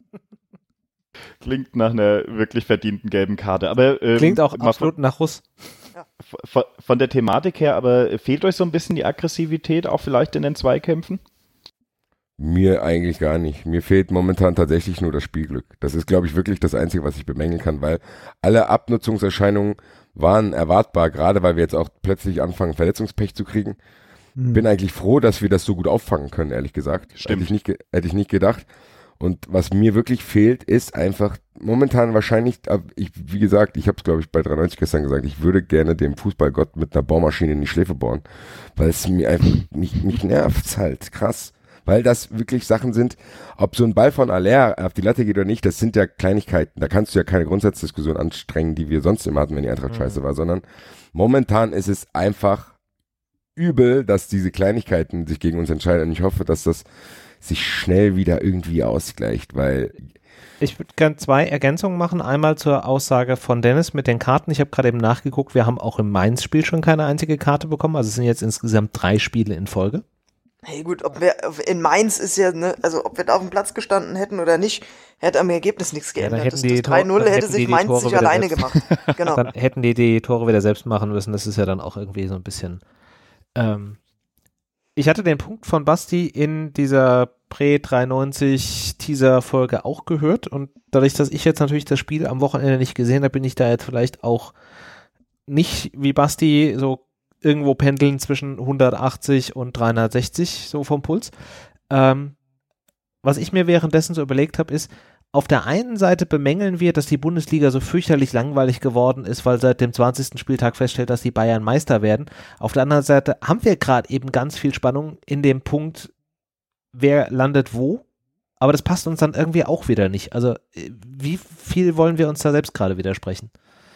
Klingt nach einer wirklich verdienten gelben Karte. Aber ähm, klingt auch absolut von, nach Russ. Von, von der Thematik her, aber fehlt euch so ein bisschen die Aggressivität auch vielleicht in den Zweikämpfen? Mir eigentlich gar nicht. Mir fehlt momentan tatsächlich nur das Spielglück. Das ist, glaube ich, wirklich das Einzige, was ich bemängeln kann, weil alle Abnutzungserscheinungen waren erwartbar, gerade weil wir jetzt auch plötzlich anfangen, Verletzungspech zu kriegen. Hm. Bin eigentlich froh, dass wir das so gut auffangen können, ehrlich gesagt. Stimmt. Hätte ich nicht, hätte ich nicht gedacht. Und was mir wirklich fehlt, ist einfach momentan wahrscheinlich, ich, wie gesagt, ich habe es, glaube ich, bei dreiundneunzig gestern gesagt, ich würde gerne dem Fußballgott mit einer Bohrmaschine in die Schläfe bohren, weil es mir einfach, mich, mich nervt's halt, krass. Weil das wirklich Sachen sind, ob so ein Ball von Aller auf die Latte geht oder nicht, das sind ja Kleinigkeiten, da kannst du ja keine Grundsatzdiskussion anstrengen, die wir sonst immer hatten, wenn die Eintracht mhm. scheiße war, sondern momentan ist es einfach übel, dass diese Kleinigkeiten sich gegen uns entscheiden und ich hoffe, dass das sich schnell wieder irgendwie ausgleicht, weil ich würde gerne zwei Ergänzungen machen. Einmal zur Aussage von Dennis mit den Karten. Ich habe gerade eben nachgeguckt, wir haben auch im Mainz-Spiel schon keine einzige Karte bekommen, also es sind jetzt insgesamt drei Spiele in Folge. Hey gut, ob wir in Mainz ist ja, ne, also ob wir da auf dem Platz gestanden hätten oder nicht, hätte am Ergebnis nichts geändert. Ja, das das drei null hätte sich Mainz sich alleine gemacht. Genau. Dann hätten die die Tore wieder selbst machen müssen. Das ist ja dann auch irgendwie so ein bisschen ähm, ich hatte den Punkt von Basti in dieser Prä-dreiundneunzig-Teaser-Folge auch gehört und dadurch, dass ich jetzt natürlich das Spiel am Wochenende nicht gesehen habe, bin ich da jetzt vielleicht auch nicht wie Basti so irgendwo pendeln zwischen hundertachtzig und dreihundertsechzig so vom Puls. Ähm, was ich mir währenddessen so überlegt habe, ist, auf der einen Seite bemängeln wir, dass die Bundesliga so fürchterlich langweilig geworden ist, weil seit dem zwanzigsten Spieltag feststellt, dass die Bayern Meister werden. Auf der anderen Seite haben wir gerade eben ganz viel Spannung in dem Punkt, wer landet wo, aber das passt uns dann irgendwie auch wieder nicht. Also wie viel wollen wir uns da selbst gerade widersprechen?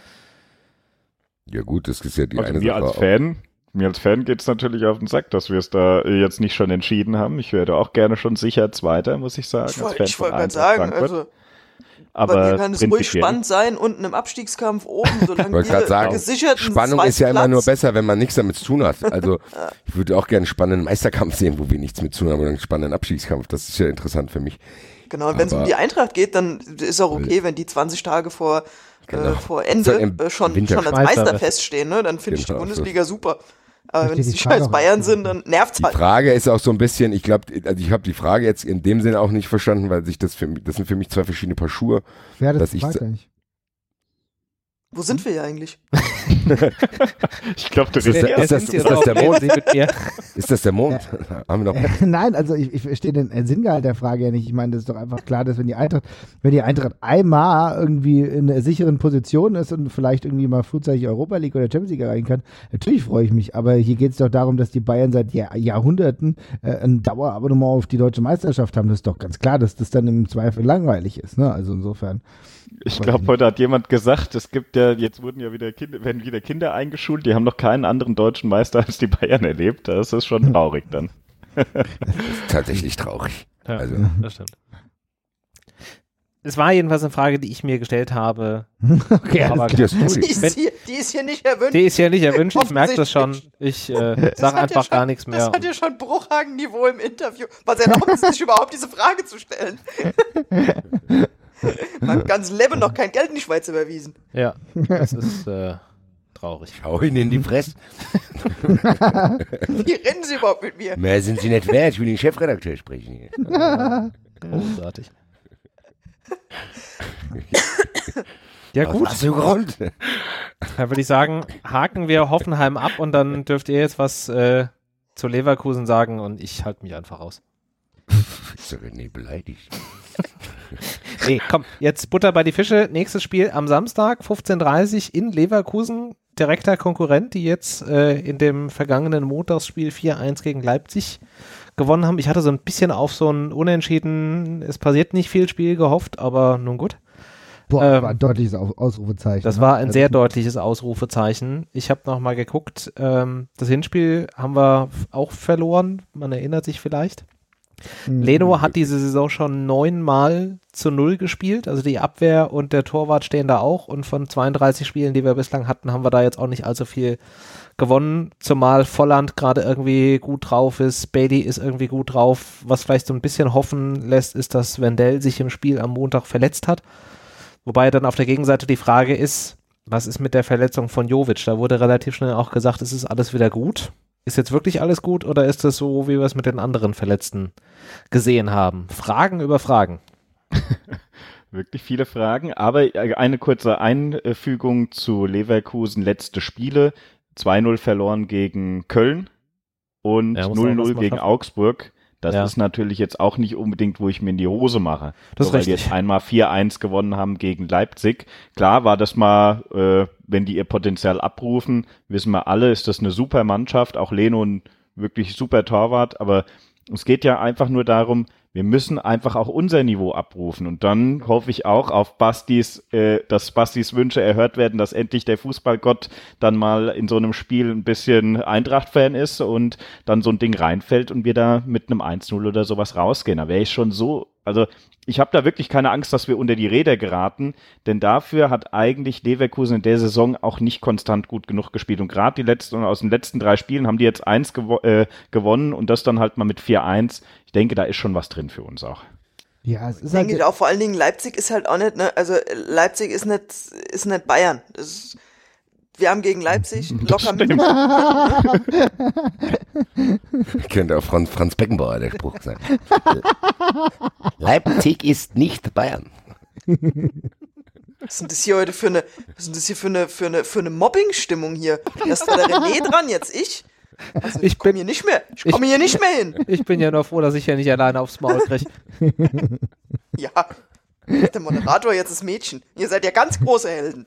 Ja gut, das ist ja die also eine mir Sache. Als Fan, mir als Fan geht es natürlich auf den Sack, dass wir es da jetzt nicht schon entschieden haben. Ich wäre auch gerne schon sicher Zweiter, muss ich sagen. Ich wollte wollt gerade sagen, also aber bei mir kann es ruhig spannend sein, unten im Abstiegskampf oben, solange ich wir sagen, gesicherten Spannung ist ja Platz. Immer nur besser, wenn man nichts damit zu tun hat. Also ja. Ich würde auch gerne einen spannenden Meisterkampf sehen, wo wir nichts mit zu tun haben, oder einen spannenden Abstiegskampf. Das ist ja interessant für mich. Genau, und wenn es um die Eintracht geht, dann ist auch okay, wenn die zwanzig Tage vor, genau. äh, vor Ende äh, schon, schon als Meister feststehen. Ne? Dann finde genau, ich die Bundesliga so. super. Aber wenn es die scheiß Bayern sind, dann nervt's halt. Die Frage ist auch so ein bisschen, ich glaube, also ich habe die Frage jetzt in dem Sinne auch nicht verstanden, weil sich das für mich, das sind für mich zwei verschiedene Paar Schuhe. Wer hat das ich gefragt eigentlich? Wo sind wir hier eigentlich? Ich glaube, du Ist das, der, ist, das, ist das der Mond? Ist das der Mond? Ja. Haben wir noch? Nein, also ich, ich verstehe den Sinngehalt der Frage ja nicht. Ich meine, das ist doch einfach klar, dass wenn die Eintracht, wenn die Eintracht einmal irgendwie in einer sicheren Position ist und vielleicht irgendwie mal frühzeitig Europa League oder Champions League erreichen kann, natürlich freue ich mich. Aber hier geht es doch darum, dass die Bayern seit Jahr, Jahrhunderten äh, ein Dauerabonnement auf die deutsche Meisterschaft haben. Das ist doch ganz klar, dass das dann im Zweifel langweilig ist. Ne? Also insofern. Ich glaube, heute hat jemand gesagt, es gibt ja, jetzt wurden ja wieder Kinder, werden wieder Kinder eingeschult, die haben noch keinen anderen deutschen Meister als die Bayern erlebt. Das ist schon traurig dann. Das ist tatsächlich traurig. Ja, also. Das stimmt. Es war jedenfalls eine Frage, die ich mir gestellt habe. Okay, aber Die ist, Die ist, hier, die ist hier nicht erwünscht. Die ist ja nicht erwünscht, ich merke das schon. Ich äh, Das sage hat einfach ja schon, gar nichts mehr. Das hat ja schon Bruchhagen-Niveau im Interview. Was erlaubt es sich überhaupt, diese Frage zu stellen? Man hat ganz Leben noch kein Geld in die Schweiz überwiesen. Ja, das ist äh, traurig. Hau ihn in die Fresse. Wie rennen Sie überhaupt mit mir? Mehr sind sie nicht wert, ich will den Chefredakteur sprechen. Großartig. Ja Was gut, hast du gerollt? dann würde ich sagen, haken wir Hoffenheim ab und dann dürft ihr jetzt was äh, zu Leverkusen sagen und ich halte mich einfach raus. Ist der René beleidigt? Nee, komm, jetzt Butter bei die Fische. Nächstes Spiel am Samstag, fünfzehn Uhr dreißig in Leverkusen. Direkter Konkurrent, die jetzt äh, in dem vergangenen Montagsspiel vier eins gegen Leipzig gewonnen haben. Ich hatte so ein bisschen auf so ein Unentschieden, es passiert nicht viel Spiel gehofft, aber nun gut. Boah, Ähm, war ein deutliches Au- Ausrufezeichen. Das ne? war ein Also, sehr deutliches Ausrufezeichen. Ich habe nochmal geguckt, ähm, das Hinspiel haben wir f- auch verloren, man erinnert sich vielleicht. mh. Leno hat diese Saison schon neunmal zu null gespielt, also die Abwehr und der Torwart stehen da auch und von zweiunddreißig Spielen, die wir bislang hatten, haben wir da jetzt auch nicht allzu viel gewonnen, zumal Volland gerade irgendwie gut drauf ist, Bailey ist irgendwie gut drauf, was vielleicht so ein bisschen hoffen lässt, ist, dass Wendell sich im Spiel am Montag verletzt hat, wobei dann auf der Gegenseite die Frage ist, was ist mit der Verletzung von Jovic? Da wurde relativ schnell auch gesagt, es ist alles wieder gut. Ist jetzt wirklich alles gut oder ist das so, wie wir es mit den anderen Verletzten gesehen haben? Fragen über Fragen. Wirklich viele Fragen, aber eine kurze Einfügung zu Leverkusen. Letzte Spiele, zwei null verloren gegen Köln und Ja, muss null man null was gegen schaffen. Augsburg. Das Ja. ist natürlich jetzt auch nicht unbedingt, wo ich mir in die Hose mache. Das ist Nur weil die richtig. jetzt einmal vier eins gewonnen haben gegen Leipzig. Klar war das mal, äh, wenn die ihr Potenzial abrufen, wissen wir alle, ist das eine super Mannschaft. Auch Leno ein wirklich super Torwart. Aber es geht ja einfach nur darum, wir müssen einfach auch unser Niveau abrufen. Und dann hoffe ich auch auf Bastis, äh, dass Bastis Wünsche erhört werden, dass endlich der Fußballgott dann mal in so einem Spiel ein bisschen Eintracht-Fan ist und dann so ein Ding reinfällt und wir da mit einem eins null oder sowas rausgehen. Da wäre ich schon so, also ich habe da wirklich keine Angst, dass wir unter die Räder geraten, denn dafür hat eigentlich Leverkusen in der Saison auch nicht konstant gut genug gespielt. Und gerade die letzten, aus den letzten drei Spielen haben die jetzt eins gewo- äh, gewonnen und das dann halt mal mit vier eins. Ich denke, da ist schon was drin für uns auch. Ja, es ist Ich denke halt, auch vor allen Dingen, Leipzig ist halt auch nicht, ne, also Leipzig ist nicht, ist nicht Bayern. Das ist, wir haben gegen Leipzig locker mit. Könnte auch Franz, Franz Beckenbauer der Spruch sein. Leipzig ist nicht Bayern. Was ist denn das hier heute für eine, was ist denn das hier für eine, für eine, für eine Mobbing-Stimmung hier? Erst war der René dran, jetzt ich. Also ich, Ich komme bin- hier nicht mehr, ich komme hier nicht mehr hin. Ich bin ja nur froh, dass ich ja nicht alleine aufs Maul kriege. Ja, der Moderator jetzt ist Mädchen. Ihr seid ja ganz große Helden.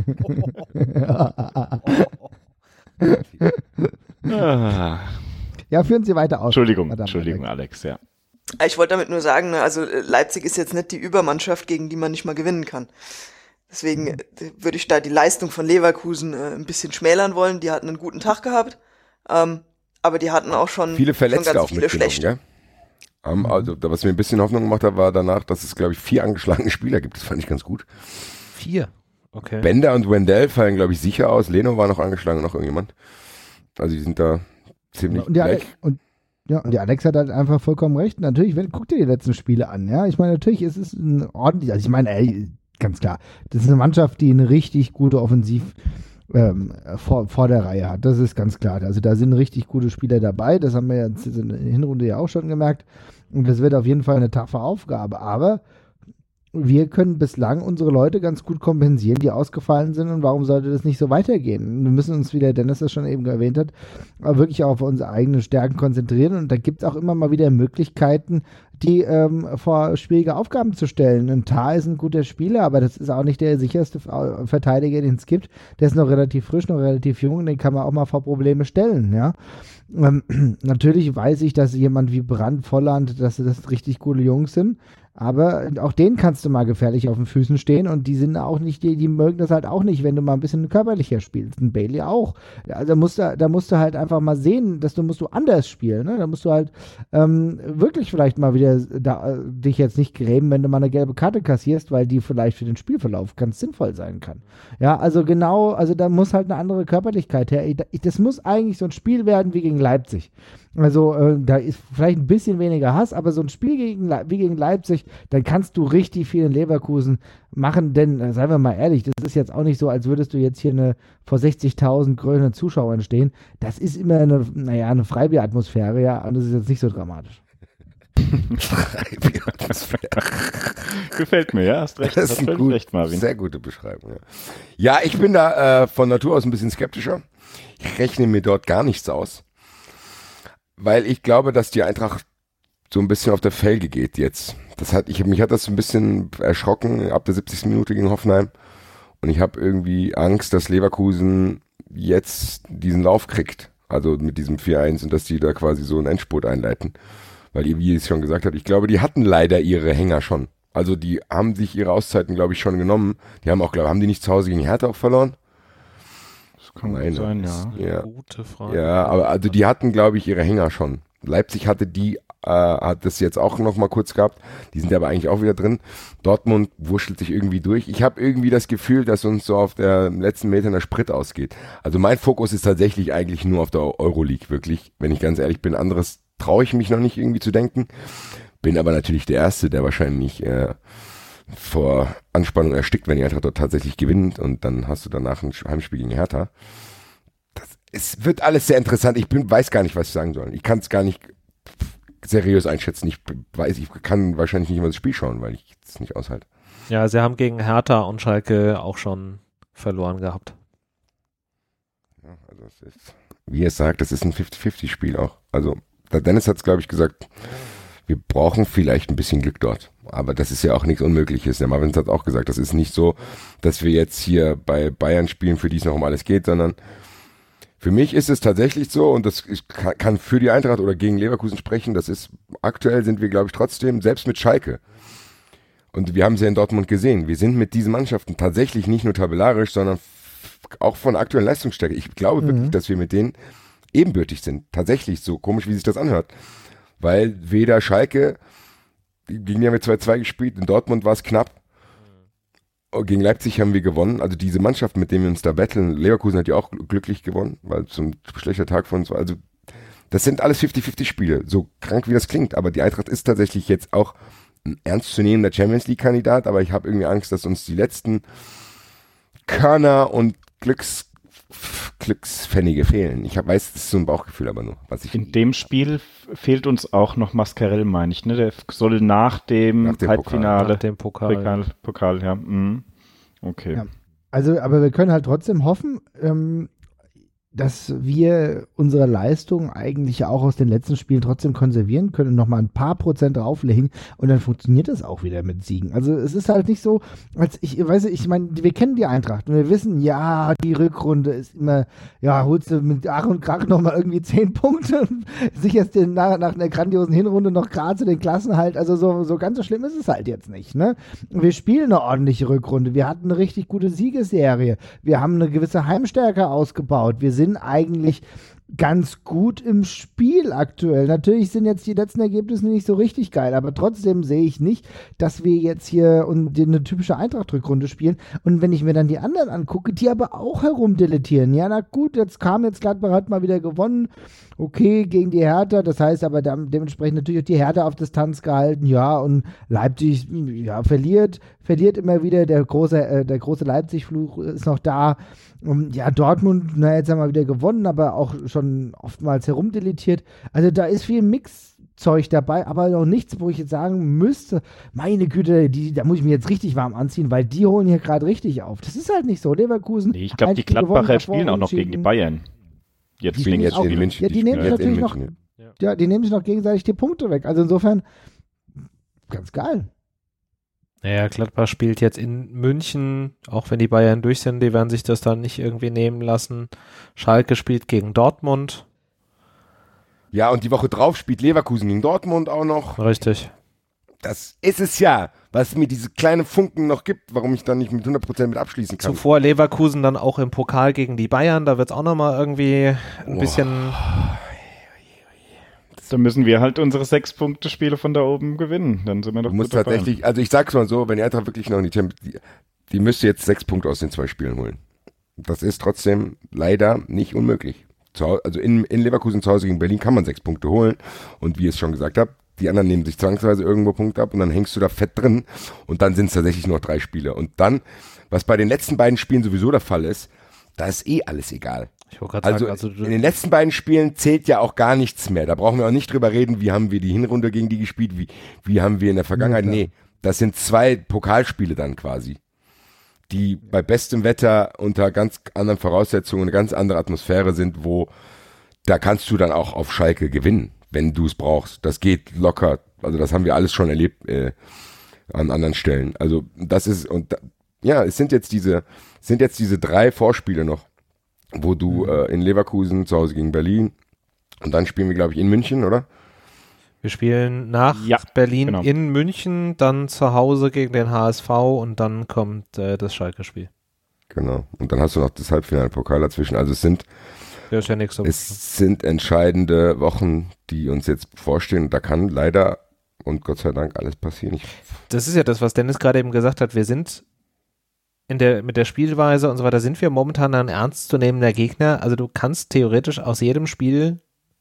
Ah, ja, führen Sie weiter aus. Entschuldigung, Madame Entschuldigung, Alex. Alex, ja. Ich wollte damit nur sagen, ne, also äh, Leipzig ist jetzt nicht die Übermannschaft, gegen die man nicht mal gewinnen kann. Deswegen äh, würde ich da die Leistung von Leverkusen äh, ein bisschen schmälern wollen. Die hatten einen guten Tag gehabt, ähm, aber die hatten auch schon, Viele schon Verletzte ganz auch viele mitgenommen, schlechte. gell? Um, also, da, was mir ein bisschen Hoffnung gemacht hat, war danach, dass es, glaube ich, vier angeschlagene Spieler gibt. Das fand ich ganz gut. Vier. Okay. Bender und Wendell fallen, glaube ich, sicher aus. Leno war noch angeschlagen, noch irgendjemand. Also, die sind da ziemlich Und die, Ale gleich. und, ja, und die Alex hat halt einfach vollkommen recht. Natürlich, wenn, guck dir die letzten Spiele an. Ja, ich meine, natürlich ist es ein ordentlich, also ich meine, ey, ganz klar, das ist eine Mannschaft, die eine richtig gute Offensiv ähm, vor, vor der Reihe hat. Das ist ganz klar. Also da sind richtig gute Spieler dabei. Das haben wir ja in der Hinrunde ja auch schon gemerkt. Und das wird auf jeden Fall eine taffe Aufgabe. Aber wir können bislang unsere Leute ganz gut kompensieren, die ausgefallen sind, und warum sollte das nicht so weitergehen? Wir müssen uns, wie der Dennis das schon eben erwähnt hat, aber wirklich auf unsere eigenen Stärken konzentrieren, und da gibt es auch immer mal wieder Möglichkeiten, die ähm, vor schwierige Aufgaben zu stellen. Ein Tar ist ein guter Spieler, aber das ist auch nicht der sicherste Verteidiger, den es gibt. Der ist noch relativ frisch, noch relativ jung, und den kann man auch mal vor Probleme stellen, ja. Ähm, natürlich weiß ich, dass jemand wie Brandt, Volland, dass das richtig gute Jungs sind, aber auch denen kannst du mal gefährlich auf den Füßen stehen, und die sind auch nicht, die, die mögen das halt auch nicht, wenn du mal ein bisschen körperlicher spielst. Ein Bailey auch. Also da musst du, da musst du halt einfach mal sehen, dass du musst du anders spielen, ne? Da musst du halt ähm, wirklich vielleicht mal wieder da, dich jetzt nicht grämen, wenn du mal eine gelbe Karte kassierst, weil die vielleicht für den Spielverlauf ganz sinnvoll sein kann. Ja, also genau, also da muss halt eine andere Körperlichkeit her. Das muss eigentlich so ein Spiel werden wie gegen Leipzig. Also äh, da ist vielleicht ein bisschen weniger Hass, aber so ein Spiel gegen Le- wie gegen Leipzig, dann kannst du richtig viel in Leverkusen machen, denn, äh, seien wir mal ehrlich, das ist jetzt auch nicht so, als würdest du jetzt hier eine vor sechzigtausend grüne Zuschauern stehen. Das ist immer eine, naja, eine Freibier-Atmosphäre, ja, und das ist jetzt nicht so dramatisch. Gefällt mir, ja, hast recht. Das ist hast ein gut, recht, Marvin. Sehr gute Beschreibung. Ja, ja, ich bin da äh, von Natur aus ein bisschen skeptischer. Ich rechne mir dort gar nichts aus, weil ich glaube, dass die Eintracht so ein bisschen auf der Felge geht jetzt. Das hat, ich, mich hat das ein bisschen erschrocken ab der siebzigsten Minute gegen Hoffenheim, und ich habe irgendwie Angst, dass Leverkusen jetzt diesen Lauf kriegt, also mit diesem vier eins, und dass die da quasi so einen Endspurt einleiten. Weil, wie ihr es schon gesagt habt, ich glaube, die hatten leider ihre Hänger schon. Also die haben sich ihre Auszeiten, glaube ich, schon genommen. Die haben auch, glaube haben die nicht zu Hause gegen Hertha auch verloren? Das kann Meine. gut sein, ja. Ja. Gute Frage. Ja, aber also die hatten, glaube ich, ihre Hänger schon. Leipzig hatte die, äh, hat das jetzt auch noch mal kurz gehabt. Die sind aber eigentlich auch wieder drin. Dortmund wurschtelt sich irgendwie durch. Ich habe irgendwie das Gefühl, dass uns so auf der letzten Meter der Sprit ausgeht. Also mein Fokus ist tatsächlich eigentlich nur auf der Euroleague, wirklich. Wenn ich ganz ehrlich bin, anderes traue ich mich noch nicht irgendwie zu denken. Bin aber natürlich der Erste, der wahrscheinlich äh, vor Anspannung erstickt, wenn die Eintracht dort tatsächlich gewinnt, und dann hast du danach ein Heimspiel gegen Hertha. Das, es wird alles sehr interessant. Ich bin, weiß gar nicht, was ich sagen soll. Ich kann es gar nicht seriös einschätzen. Ich weiß, ich kann wahrscheinlich nicht mal das Spiel schauen, weil ich es nicht aushalte. Ja, sie haben gegen Hertha und Schalke auch schon verloren gehabt. Ja, also es ist, wie er sagt, das ist ein fünfzig fünfzig Spiel auch. Also der Dennis hat es, glaube ich, gesagt, wir brauchen vielleicht ein bisschen Glück dort. Aber das ist ja auch nichts Unmögliches. Der Marvin hat auch gesagt, das ist nicht so, dass wir jetzt hier bei Bayern spielen, für die es noch um alles geht, sondern für mich ist es tatsächlich so, und das ich kann für die Eintracht oder gegen Leverkusen sprechen, das ist, aktuell sind wir, glaube ich, trotzdem, selbst mit Schalke. Und wir haben es ja in Dortmund gesehen. Wir sind mit diesen Mannschaften tatsächlich nicht nur tabellarisch, sondern auch von aktuellen Leistungsstärke. Ich glaube mhm. wirklich, dass wir mit denen ebenbürtig sind. Tatsächlich, so komisch, wie sich das anhört. Weil weder Schalke, gegen die haben wir zwei zwei gespielt, in Dortmund war es knapp. Gegen Leipzig haben wir gewonnen. Also diese Mannschaft, mit denen wir uns da betteln, Leverkusen hat ja auch glücklich gewonnen, weil es so ein schlechter Tag von uns war. Also das sind alles fünfzig fünfzig Spiele, so krank wie das klingt. Aber die Eintracht ist tatsächlich jetzt auch ein ernstzunehmender Champions-League-Kandidat, aber ich habe irgendwie Angst, dass uns die letzten Körner und Glücks Glückspfennige fehlen. Ich hab, weiß, das ist so ein Bauchgefühl, aber nur. Was ich In dem Spiel fehlt uns auch noch Mascarell, meine ich. Ne? Der soll nach dem, nach dem Halbfinale, Pokal. Nach dem Pokal, Pokal, Pokal ja. Mhm. Okay. Ja. Also, aber wir können halt trotzdem hoffen, ähm, dass wir unsere Leistung eigentlich auch aus den letzten Spielen trotzdem konservieren können und nochmal ein paar Prozent drauflegen, und dann funktioniert das auch wieder mit Siegen. Also es ist halt nicht so, als ich, weiß ich meine, wir kennen die Eintracht und wir wissen, ja, die Rückrunde ist immer, ja, holst du mit Ach und Krach nochmal irgendwie zehn Punkte und sicherst dir nach, nach einer grandiosen Hinrunde noch gerade zu den Klassenhalt. Also so, so ganz so schlimm ist es halt jetzt nicht, ne? Wir spielen eine ordentliche Rückrunde, wir hatten eine richtig gute Siegesserie, wir haben eine gewisse Heimstärke ausgebaut, wir sind eigentlich ganz gut im Spiel aktuell. Natürlich sind jetzt die letzten Ergebnisse nicht so richtig geil, aber trotzdem sehe ich nicht, dass wir jetzt hier eine typische Eintracht-Rückrunde spielen. Und wenn ich mir dann die anderen angucke, die aber auch herumdilettieren. Ja, na gut, jetzt kam jetzt Gladbach, hat mal wieder gewonnen. Okay, gegen die Hertha, das heißt aber de- dementsprechend natürlich auch die Hertha auf Distanz gehalten. Ja, und Leipzig, ja, verliert, verliert immer wieder. Der große, äh, der große Leipzig-Fluch ist noch da. Und ja, Dortmund, na, jetzt haben wir wieder gewonnen, aber auch schon oftmals herumdeletiert. Also da ist viel Mix Zeug dabei, aber noch nichts, wo ich jetzt sagen müsste, meine Güte, die, da muss ich mir jetzt richtig warm anziehen, weil die holen hier gerade richtig auf. Das ist halt nicht so. Leverkusen. Nee, ich glaube, die Gladbacher spielen auch noch gegen die Bayern. Jetzt die spielen jetzt in auch, München. Ja, die, Die nehmen sich spielen natürlich jetzt in noch, München, ja, die nehmen sich noch gegenseitig die Punkte weg. Also insofern, ganz geil. Naja, Gladbach spielt jetzt in München, auch wenn die Bayern durch sind, die werden sich das dann nicht irgendwie nehmen lassen. Schalke spielt gegen Dortmund. Ja, und die Woche drauf spielt Leverkusen gegen Dortmund auch noch. Richtig. Das ist es ja, was mir diese kleine Funken noch gibt, warum ich dann nicht mit hundert Prozent mit abschließen kann. Zuvor Leverkusen dann auch im Pokal gegen die Bayern, da wird es auch nochmal irgendwie ein Oh. bisschen... Da müssen wir halt unsere sechs Punkte Spiele von da oben gewinnen. Dann sind wir doch Du musst gut dabei. tatsächlich, also ich sag's mal so, wenn die Eintracht wirklich noch in die Champions League, die, die müsste jetzt sechs Punkte aus den zwei Spielen holen. Das ist trotzdem leider nicht unmöglich. Zu Hau- Also in, in Leverkusen zu Hause gegen Berlin kann man sechs Punkte holen. Und wie ich es schon gesagt habe, die anderen nehmen sich zwangsweise irgendwo Punkte ab und dann hängst du da fett drin und dann sind es tatsächlich nur drei Spiele. Und dann, was bei den letzten beiden Spielen sowieso der Fall ist, da ist eh alles egal. Ich wollte gerade Also, sagen, also in den letzten beiden Spielen zählt ja auch gar nichts mehr. Da brauchen wir auch nicht drüber reden, wie haben wir die Hinrunde gegen die gespielt, wie, wie haben wir in der Vergangenheit. Ja, nee, das sind zwei Pokalspiele dann quasi, die bei bestem Wetter unter ganz anderen Voraussetzungen, eine ganz andere Atmosphäre sind, wo da kannst du dann auch auf Schalke gewinnen, wenn du es brauchst. Das geht locker. Also das haben wir alles schon erlebt äh, an anderen Stellen. Also das ist, und da, ja, es sind jetzt diese, es sind jetzt diese drei Vorspiele noch, wo du äh, in Leverkusen zu Hause gegen Berlin und dann spielen wir, glaube ich, in München, oder? wir spielen nach Ja, Berlin genau. in München, dann zu Hause gegen den H S V und dann kommt äh, das Schalke-Spiel. Genau. Und dann hast du noch das Halbfinale-Pokal dazwischen. Also es sind, Das ist ja nichts. So es sind entscheidende Wochen, die uns jetzt bevorstehen. Und da kann leider und Gott sei Dank alles passieren. Ich, das ist ja das, was Dennis gerade eben gesagt hat. Wir sind in der, mit der Spielweise und so weiter, sind wir momentan ein ernstzunehmender Gegner. Also du kannst theoretisch aus jedem Spiel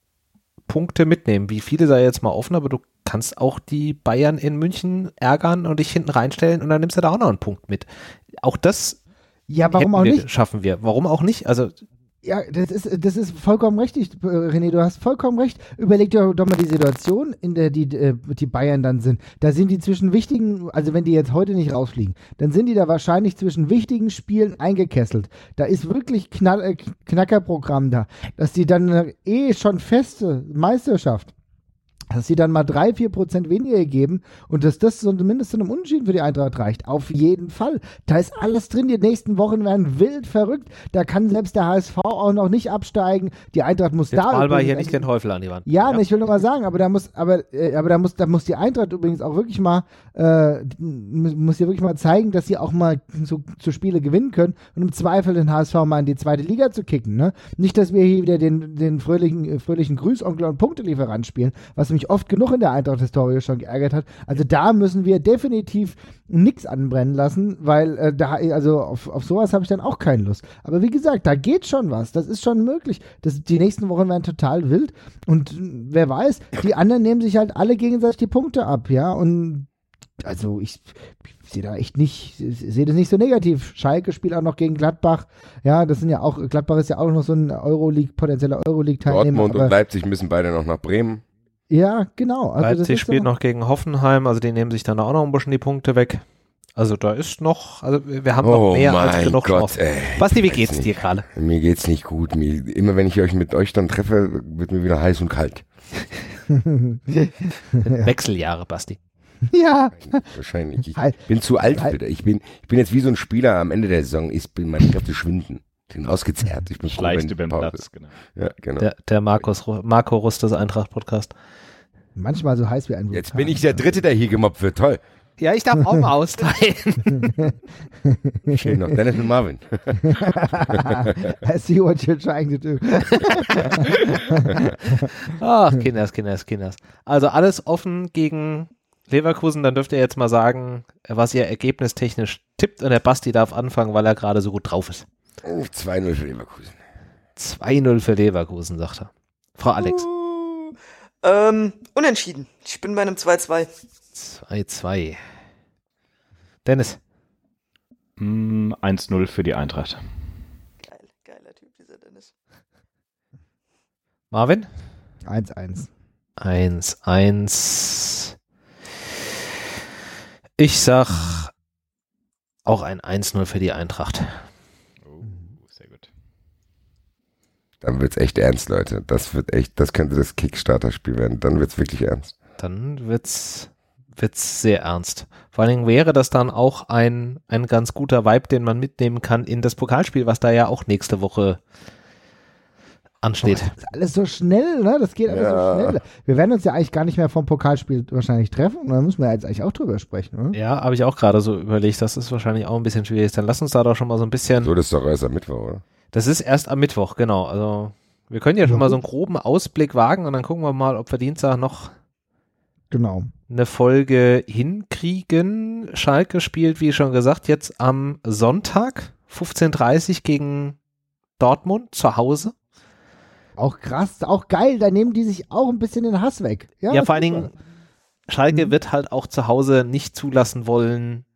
Punkte mitnehmen. Wie viele sei jetzt mal offen, aber du kannst auch die Bayern in München ärgern und dich hinten reinstellen und dann nimmst du da auch noch einen Punkt mit. Auch das Ja, warum hätten auch wir, nicht? schaffen wir. Warum auch nicht? Also Ja, das ist, das ist vollkommen richtig, äh, René, du hast vollkommen recht. Überleg dir doch mal die Situation, in der die, äh, die Bayern dann sind. Da sind die zwischen wichtigen, also wenn die jetzt heute nicht rausfliegen, dann sind die da wahrscheinlich zwischen wichtigen Spielen eingekesselt. Da ist wirklich Knall, äh, Knackerprogramm da. Dass die dann äh, eh schon feste Meisterschaft, dass sie dann mal drei, vier Prozent weniger geben und dass das so zumindest zu einem Unentschieden für die Eintracht reicht. Auf jeden Fall. Da ist alles drin. Die nächsten Wochen werden wild verrückt. Da kann selbst der H S V auch noch nicht absteigen. Die Eintracht muss jetzt da. mal wir übrigens hier nicht den Teufel an die Wand. Ja, ne, ich will nur mal sagen, aber da muss, aber, äh, aber da muss, da muss die Eintracht übrigens auch wirklich mal, äh, muss muss ja wirklich mal zeigen, dass sie auch mal so, so Spiele gewinnen können und im Zweifel den H S V mal in die zweite Liga zu kicken, ne? Nicht, dass wir hier wieder den, den fröhlichen, äh, fröhlichen Grüßonkel und Punktelieferant spielen, was mich oft genug in der Eintracht-Historie schon geärgert hat. Also da müssen wir definitiv nichts anbrennen lassen, weil äh, da, also auf, auf sowas habe ich dann auch keine Lust. Aber wie gesagt, da geht schon was. Das ist schon möglich. Das, die nächsten Wochen werden total wild und äh, wer weiß, die anderen nehmen sich halt alle gegenseitig die Punkte ab, ja, und also ich, ich sehe da echt nicht, ich sehe das nicht so negativ. Schalke spielt auch noch gegen Gladbach, ja, das sind ja auch, Gladbach ist ja auch noch so ein Euroleague, potenzieller Euroleague-Teilnehmer. Dortmund aber, und Leipzig müssen beide noch nach Bremen. Ja, genau. Also das Leipzig ist spielt so, noch gegen Hoffenheim, also die nehmen sich dann auch noch ein bisschen die Punkte weg. Also da ist noch, also wir haben noch Oh mehr als mein genug Gott, Chancen. ey. Basti, wie Weiß geht's nicht. dir gerade? Mir geht's nicht gut. Mir, immer wenn ich euch mit euch dann treffe, wird mir wieder heiß und kalt. Wechseljahre, Basti. ja. Wahrscheinlich. Ich Halt. bin zu alt Halt. für das. Ich bin, ich bin jetzt wie so ein Spieler am Ende der Saison. Ich bin, meine Kräfte schwinden. Ich bin ausgezehrt. Ich bin froh, Schleichst wenn über den Pause Platz, ist. genau. Ja, genau. Der, der Markus, Ru- Marco Rustes Eintracht-Podcast. Manchmal so heiß wie ein Jetzt Vulkan. bin ich der Dritte, der hier gemobbt wird. Toll. Ja, ich darf auch mal austeilen. Schön noch. Dennis und Marvin. I see what you're trying to do. Ach, Kinders, Kinders, Kinders. Also alles offen gegen Leverkusen. Dann dürft ihr jetzt mal sagen, was ihr ergebnistechnisch tippt. Und der Basti darf anfangen, weil er gerade so gut drauf ist. zwei null für Leverkusen. zwei null für Leverkusen, sagt er. Frau Alex. Uh, ähm, unentschieden. Ich bin bei einem zwei zwei. zwei zwei. Dennis. Mm, eins null für die Eintracht. Geil, geiler Typ, dieser Dennis. Marvin. eins eins. eins eins. Ich sag auch ein eins null für die Eintracht. Oh, sehr gut. Dann wird's echt ernst, Leute. Das wird echt, das könnte das Kickstarter-Spiel werden. Dann wird's wirklich ernst. Dann wird's, wird's sehr ernst. Vor allen Dingen wäre das dann auch ein, ein ganz guter Vibe, den man mitnehmen kann in das Pokalspiel, was da ja auch nächste Woche ansteht. Das ist alles so schnell, ne? Das geht alles Ja. so schnell. Wir werden uns ja eigentlich gar nicht mehr vom Pokalspiel wahrscheinlich treffen. Und da müssen wir jetzt eigentlich auch drüber sprechen, ne? Ja, habe ich auch gerade so überlegt, das ist wahrscheinlich auch ein bisschen schwierig. Dann lass uns da doch schon mal so ein bisschen. So, das ist doch erst am Mittwoch, oder? Das ist erst am Mittwoch, genau. Also wir können ja schon Ja, mal so einen gut. groben Ausblick wagen und dann gucken wir mal, ob wir Dienstag noch Genau. eine Folge hinkriegen. Schalke spielt, wie schon gesagt, jetzt am Sonntag fünfzehn Uhr dreißig gegen Dortmund zu Hause. Auch krass, auch geil, da nehmen die sich auch ein bisschen den Hass weg. Ja, Ja, vor allen super. Dingen, Schalke Mhm. wird halt auch zu Hause nicht zulassen wollen,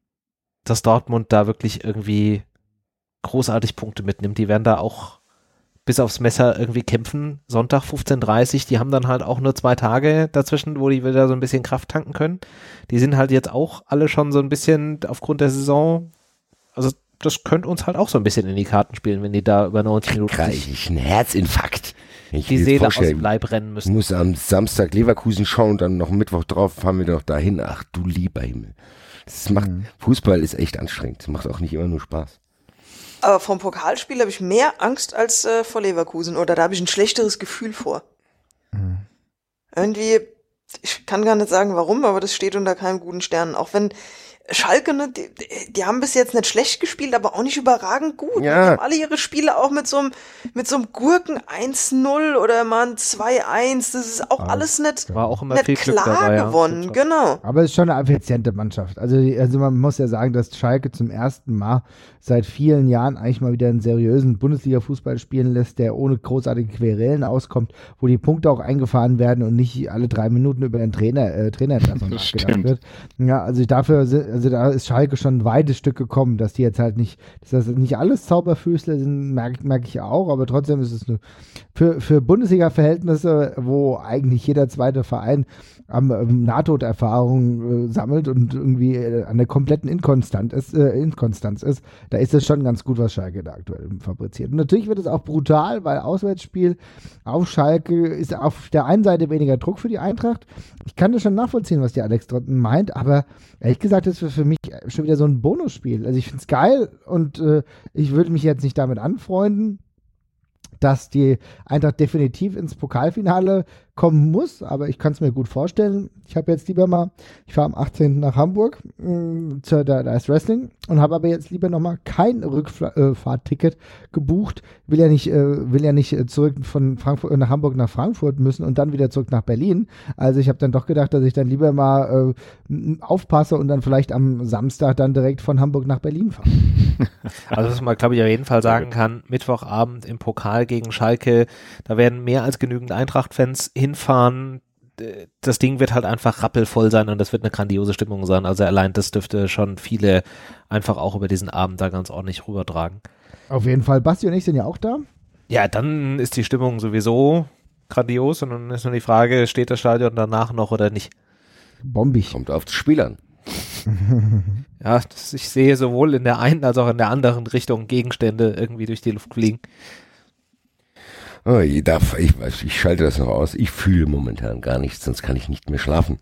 dass Dortmund da wirklich irgendwie großartig Punkte mitnimmt. Die werden da auch bis aufs Messer irgendwie kämpfen. Sonntag fünfzehn Uhr dreißig, die haben dann halt auch nur zwei Tage dazwischen, wo die wieder so ein bisschen Kraft tanken können. Die sind halt jetzt auch alle schon so ein bisschen aufgrund der Saison, also das könnte uns halt auch so ein bisschen in die Karten spielen, wenn die da über neunzig Minuten Krieg sich ich einen Herzinfarkt. Ich die will Seele jetzt aus dem vorstellen, Leib rennen ich müssen. muss am Samstag Leverkusen schauen und dann noch Mittwoch drauf fahren wir noch dahin. Ach du lieber Himmel. Das macht, Mhm. Fußball ist echt anstrengend. Das macht auch nicht immer nur Spaß. Aber vom Pokalspiel habe ich mehr Angst als äh, vor Leverkusen. Oder da habe ich ein schlechteres Gefühl vor. Mhm. Irgendwie, ich kann gar nicht sagen warum, aber das steht unter keinem guten Stern. Auch wenn Schalke, ne, die, die haben bis jetzt nicht schlecht gespielt, aber auch nicht überragend gut. Ja. Die haben alle ihre Spiele auch mit so einem mit so einem Gurken eins null oder mal ein zwei eins. Das ist auch Ah, alles nicht, War auch immer nicht viel Glück klar dabei. Ja. gewonnen. Genau. Aber es ist schon eine effiziente Mannschaft. Also, also man muss ja sagen, dass Schalke zum ersten Mal seit vielen Jahren eigentlich mal wieder einen seriösen Bundesliga-Fußball spielen lässt, der ohne großartige Querelen auskommt, wo die Punkte auch eingefahren werden und nicht alle drei Minuten über den Trainer, äh, Trainer nachgedacht stimmt. wird. Ja, also dafür, sind- also da ist Schalke schon ein weites Stück gekommen, dass die jetzt halt nicht, dass das nicht alles Zauberfüßler sind, merke merk ich auch, aber trotzdem ist es eine, für, für Bundesliga-Verhältnisse, wo eigentlich jeder zweite Verein am ähm, Nahtoderfahrung äh, sammelt und irgendwie äh, an der kompletten Inkonstant ist, äh, Inkonstanz ist, da ist es schon ganz gut, was Schalke da aktuell fabriziert. Und natürlich wird es auch brutal, weil Auswärtsspiel auf Schalke ist auf der einen Seite weniger Druck für die Eintracht. Ich kann das schon nachvollziehen, was die Alex Drotten meint, aber ehrlich gesagt ist es für mich schon wieder so ein Bonusspiel. Also ich finde es geil und äh, ich würde mich jetzt nicht damit anfreunden, dass die Eintracht definitiv ins Pokalfinale kommen muss, aber ich kann es mir gut vorstellen. Ich habe jetzt lieber mal, ich fahre am achtzehnten nach Hamburg, mh, zu, da, da ist Wrestling und habe aber jetzt lieber nochmal kein Rückfahrtticket gebucht. Will ja nicht, äh, will ja nicht äh, zurück von Frankfurt nach Hamburg nach Frankfurt müssen und dann wieder zurück nach Berlin. Also ich habe dann doch gedacht, dass ich dann lieber mal äh, m- aufpasse und dann vielleicht am Samstag dann direkt von Hamburg nach Berlin fahre. Also was man, glaube ich, auf jeden Fall sagen kann, Mittwochabend im Pokal gegen Schalke, da werden mehr als genügend Eintracht-Fans hinfahren. D- Das Ding wird halt einfach rappelvoll sein und das wird eine grandiose Stimmung sein. Also allein das dürfte schon viele einfach auch über diesen Abend da ganz ordentlich rübertragen. Auf jeden Fall. Basti und ich sind ja auch da. Ja, dann ist die Stimmung sowieso grandios und dann ist nur die Frage, steht das Stadion danach noch oder nicht? Bombig. Kommt auf das Spiel an. Ja, das, ich sehe sowohl in der einen als auch in der anderen Richtung Gegenstände irgendwie durch die Luft fliegen. Oh, ich, darf, ich, weiß, ich schalte das noch aus. Ich fühle momentan gar nichts, sonst kann ich nicht mehr schlafen.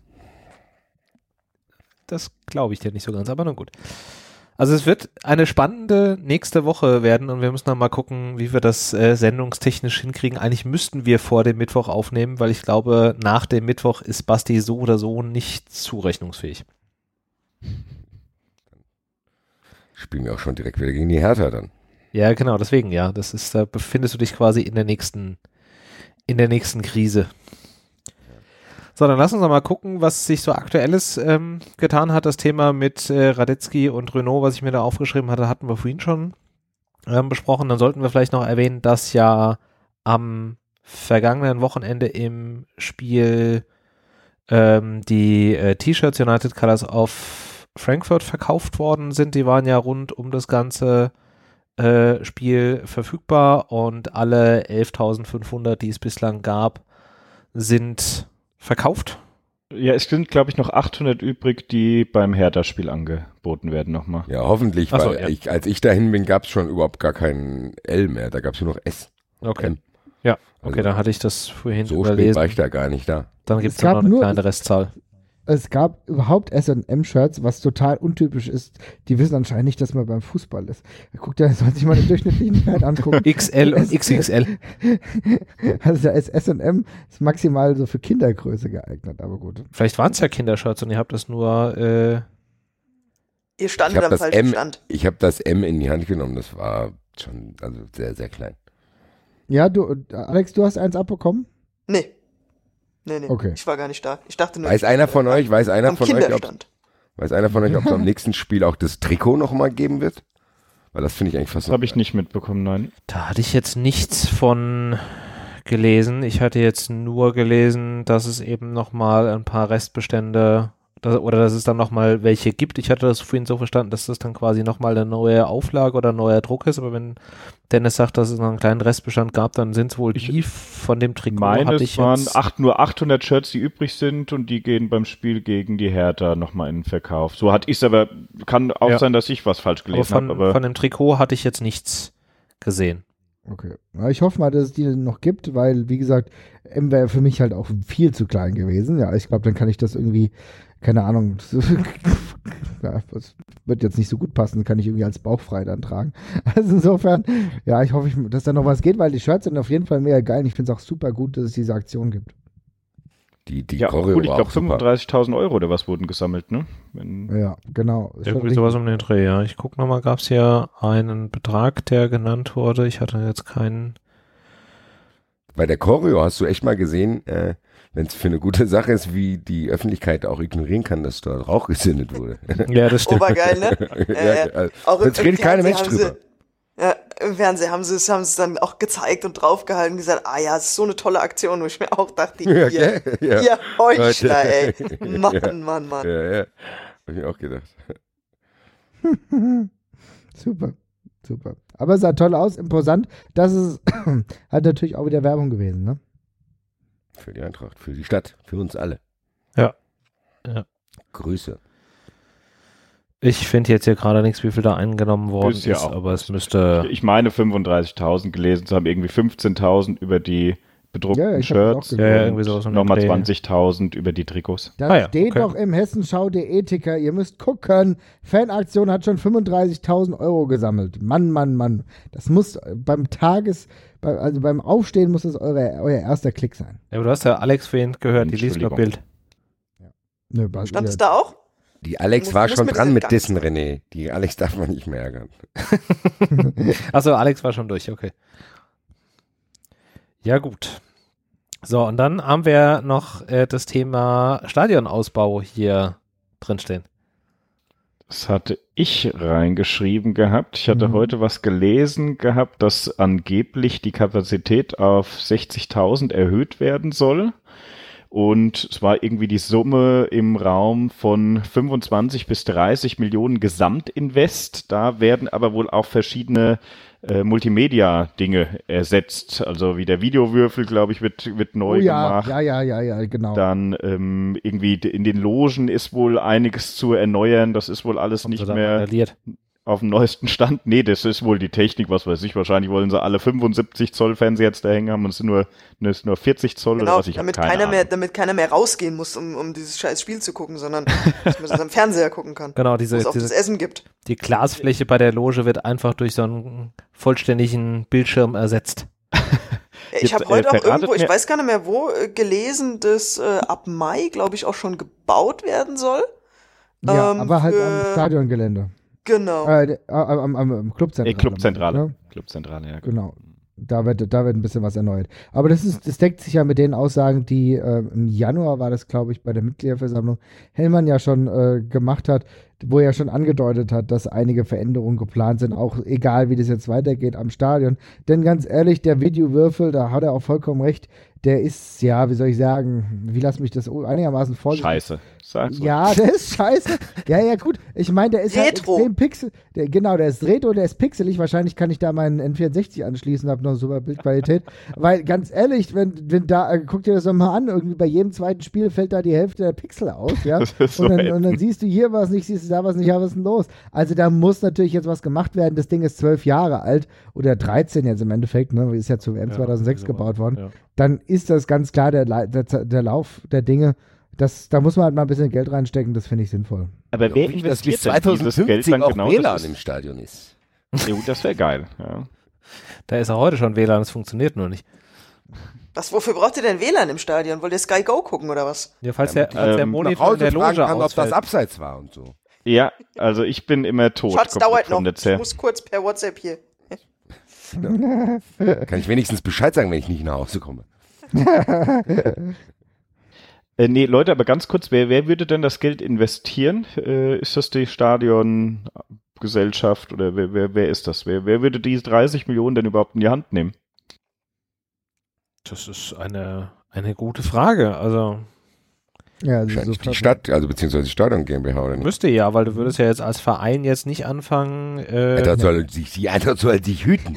Das glaube ich dir nicht so ganz, aber nun gut. Also es wird eine spannende nächste Woche werden und wir müssen dann mal gucken, wie wir das äh, sendungstechnisch hinkriegen. Eigentlich müssten wir vor dem Mittwoch aufnehmen, weil ich glaube, nach dem Mittwoch ist Basti so oder so nicht zurechnungsfähig. Spielen wir auch schon direkt wieder gegen die Hertha dann. Ja, genau, deswegen, ja. Das ist, da befindest du dich quasi in der nächsten, in der nächsten Krise. So, dann lass uns noch mal gucken, was sich so Aktuelles ähm, getan hat. Das Thema mit äh, Radetzky und Renault, was ich mir da aufgeschrieben hatte, hatten wir vorhin schon ähm, besprochen. Dann sollten wir vielleicht noch erwähnen, dass ja am vergangenen Wochenende im Spiel ähm, die äh, T-Shirts United Colors auf Frankfurt verkauft worden sind. Die waren ja rund um das ganze äh, Spiel verfügbar und alle elftausendfünfhundert, die es bislang gab, sind verkauft? Ja, es sind, glaube ich, noch achthundert übrig, die beim Hertha-Spiel angeboten werden nochmal. Ja, hoffentlich, Ach so, weil ja. ich, als ich dahin bin, gab es schon überhaupt gar keinen L mehr. Da gab es nur noch S. Okay. M. Ja, okay, Also, dann hatte ich das vorhin So spät überlesen. war ich da gar nicht da. Dann gibt Es es noch gab eine nur- kleine Restzahl. Es gab überhaupt S und M-Shirts, was total untypisch ist. Die wissen anscheinend nicht, dass man beim Fußball ist. Guckt, der soll sich mal den durchschnittlichen Wert angucken. X L und Es- X X L. Also der S und M ist maximal so für Kindergröße geeignet, aber gut. Vielleicht waren es ja Kindershirts und ihr habt das nur, äh, Ihr Ich standet habe am das falschen M, Stand. ich habe das M in die Hand genommen. Das war schon also sehr, sehr klein. Ja, du, Alex, du hast eins abbekommen? Nee. Nee, nee. Okay. Ich war gar nicht da. Ich dachte nur. Weiß ich einer bin von euch, weiß einer am von euch, ob Kinderstand. weiß einer von euch, ob es am nächsten Spiel auch das Trikot nochmal geben wird? Weil das finde ich eigentlich fast Das habe ich nicht mitbekommen, nein. da hatte ich jetzt nichts von gelesen. Ich hatte jetzt nur gelesen, dass es eben nochmal ein paar Restbestände dass, oder dass es dann nochmal welche gibt. Ich hatte das vorhin so verstanden, dass das dann quasi nochmal eine neue Auflage oder ein neuer Druck ist, aber wenn Dennis sagt, dass es noch einen kleinen Restbestand gab, dann sind es wohl Ich die von dem Trikot. Meine, hatte es ich waren jetzt, acht, nur achthundert Shirts, die übrig sind und die gehen beim Spiel gegen die Hertha nochmal in den Verkauf. So hatte ich es, aber kann auch Ja. sein, dass ich was falsch aber gelesen von, habe. Aber von dem Trikot hatte ich jetzt nichts gesehen. Okay. Ja, ich hoffe mal, dass es die noch gibt, weil, wie gesagt, M wäre für mich halt auch viel zu klein gewesen. Ja, ich glaube, dann kann ich das irgendwie, keine Ahnung, ja, das wird jetzt nicht so gut passen, kann ich irgendwie als bauchfrei dann tragen. Also insofern, ja, ich hoffe, ich, dass da noch was geht, weil die Shirts sind auf jeden Fall mega geil und ich finde es auch super gut, dass es diese Aktion gibt. Die, die ja, Choreo gut, ich war glaube auch super. fünfunddreißigtausend Euro oder was wurden gesammelt, ne? Wenn, Ja, genau. Ist schon Irgendwie richtig. sowas um den Dreh, ja. Ich gucke nochmal, gab es hier einen Betrag, der genannt wurde. Ich hatte jetzt keinen. Bei der Choreo hast du echt mal gesehen, äh, wenn es für eine gute Sache ist, wie die Öffentlichkeit auch ignorieren kann, dass dort Rauch gezündet wurde. Ja, das stimmt. Obergeil, ne? ja, äh, also, Auch im, jetzt im redet kein Fernsehen Mensch haben drüber. Sie, ja, im Fernsehen haben sie es haben sie es dann auch gezeigt und draufgehalten und gesagt, ah ja, es ist so eine tolle Aktion, wo ich mir auch dachte, Ja, ihr, gell? Ja. ihr Heuchler, ey. Ja. Mann, Mann, Mann. Ja, ja. Hab ich auch gedacht. Super, super. Aber es sah toll aus, imposant. Das ist halt natürlich auch wieder Werbung gewesen, ne? Für die Eintracht, für die Stadt, für uns alle. Ja. Ja. Grüße. Ich finde jetzt hier gerade nichts, wie viel da eingenommen worden Ist ist, ja auch aber es müsste. ich meine fünfunddreißigtausend gelesen zu haben, irgendwie fünfzehntausend über die bedruckten Ja, ja, ich hab das auch Shirts gelesen. Ja, ja, und irgendwie sowas um den nochmal Dreh. zwanzigtausend über die Trikots. Das Ah ja, steht okay. doch im Hessenschau.de-Ticker. Ihr müsst gucken. Fanaktion hat schon fünfunddreißigtausend Euro gesammelt. Mann, Mann, Mann. Das muss beim Tages, bei, also beim Aufstehen muss das eure, euer erster Klick sein. Ja, aber du hast ja Alex vorhin gehört, die liest nur Entschuldigung. Bild. Nö, bei- Stand es ihr- da auch? Die Alex Muss- war muss schon mit dran diesen mit Gangs- Dissen, René. Die Alex darf man nicht mehr ärgern. Achso, Alex war schon durch, okay. Ja, gut. So, und dann haben wir noch äh, das Thema Stadionausbau hier drinstehen. Das hatte ich reingeschrieben gehabt. Ich hatte Mhm. heute was gelesen gehabt, dass angeblich die Kapazität auf sechzigtausend erhöht werden soll. Und es war irgendwie die Summe im Raum von fünfundzwanzig bis dreißig Millionen Gesamtinvest. Da werden aber wohl auch verschiedene äh, Multimedia-Dinge ersetzt. Also wie der Videowürfel, glaube ich, wird, wird neu Oh ja, gemacht. ja, ja, ja, ja, genau. Dann ähm, irgendwie d- in den Logen ist wohl einiges zu erneuern. Das ist wohl alles Haben sie nicht da mehr annulliert. auf dem neuesten Stand. Nee, das ist wohl die Technik, was weiß ich. Wahrscheinlich wollen sie alle fünfundsiebzig Zoll Fernseher jetzt da hängen haben und es sind nur, es sind nur vierzig Zoll oder Genau, was. Ich hab damit keine keiner Ahnung. mehr, damit keiner mehr rausgehen muss, um, um dieses scheiß Spiel zu gucken, sondern dass man das am Fernseher gucken kann. Genau, Wo diese, es auch diese das Essen gibt. die Glasfläche bei der Loge wird einfach durch so einen vollständigen Bildschirm ersetzt. Ja, ich Jetzt, habe äh, heute auch verratet irgendwo, ich mir- weiß gar nicht mehr wo, äh, gelesen, dass äh, ab Mai, glaube ich, auch schon gebaut werden soll. ja, ähm, aber halt am für- Stadiongelände. Genau. Äh, am, am, am Clubzentrale. Äh, Clubzentrale. Ne? Clubzentrale, ja. Genau. Da wird, da wird ein bisschen was erneuert. Aber das ist, das deckt sich ja mit den Aussagen, die äh, im Januar war das, glaube ich, bei der Mitgliederversammlung Hellmann ja schon äh, gemacht hat, wo er schon angedeutet hat, dass einige Veränderungen geplant sind, auch egal wie das jetzt weitergeht am Stadion. Denn ganz ehrlich, der Videowürfel, da hat er auch vollkommen recht, der ist, ja, wie soll ich sagen, wie lass mich das einigermaßen vorsichtig... Scheiße. Sag's mal. Ja, der ist scheiße. Ja, ja, gut. Ich meine, der ist halt Retro. extrem pixel. Der, genau, der ist retro, der ist pixelig. Wahrscheinlich kann ich da meinen N vierundsechzig anschließen, habe noch super Bildqualität. Weil, ganz ehrlich, wenn, wenn da, äh, guck dir das doch mal an, irgendwie bei jedem zweiten Spiel fällt da die Hälfte der Pixel aus, ja. Das ist so und, dann, ätzend. und dann siehst du hier was nicht, siehst du da was nicht, ja, was ist denn los? Also da muss natürlich jetzt was gemacht werden. Das Ding ist zwölf Jahre alt oder dreizehn jetzt im Endeffekt, ne? Ist ja zu W M Ja, zweitausendsechs so gebaut worden. Ja. Dann ist das ganz klar der, La- der, der Lauf der Dinge. Das, da muss man halt mal ein bisschen Geld reinstecken, das finde ich sinnvoll. Aber wer Hoffe ich, dass bis investiert denn dieses Geld zweitausendfünfzig dann auch genau? W L A N Das im ist, Stadion ist. jo, das wäre geil. Ja. Da ist ja heute schon W L A N, das funktioniert nur nicht. Was, wofür braucht ihr denn W L A N im Stadion? Wollt ihr Sky Go gucken oder was? Ja, falls der, falls der ähm, Monitor in der fragen Loge kann, ob das ausfällt. abseits war und so. Ja, also ich bin immer tot. Schatz, komplett dauert vom noch. Netz her. Ich muss kurz per WhatsApp hier. Kann ich wenigstens Bescheid sagen, wenn ich nicht nach Hause komme. Äh, nee, Leute, aber ganz kurz, wer, wer würde denn das Geld investieren? Äh, ist das die Stadiongesellschaft oder wer, wer, wer ist das? Wer, wer würde diese dreißig Millionen denn überhaupt in die Hand nehmen? Das ist eine, eine gute Frage. Also Ja, also Wahrscheinlich so die Stadt, also beziehungsweise die Stadion GmbH oder nicht? müsste ja, weil du würdest ja jetzt als Verein jetzt nicht anfangen. Äh, Eintracht soll sich, die Eintracht soll sich hüten.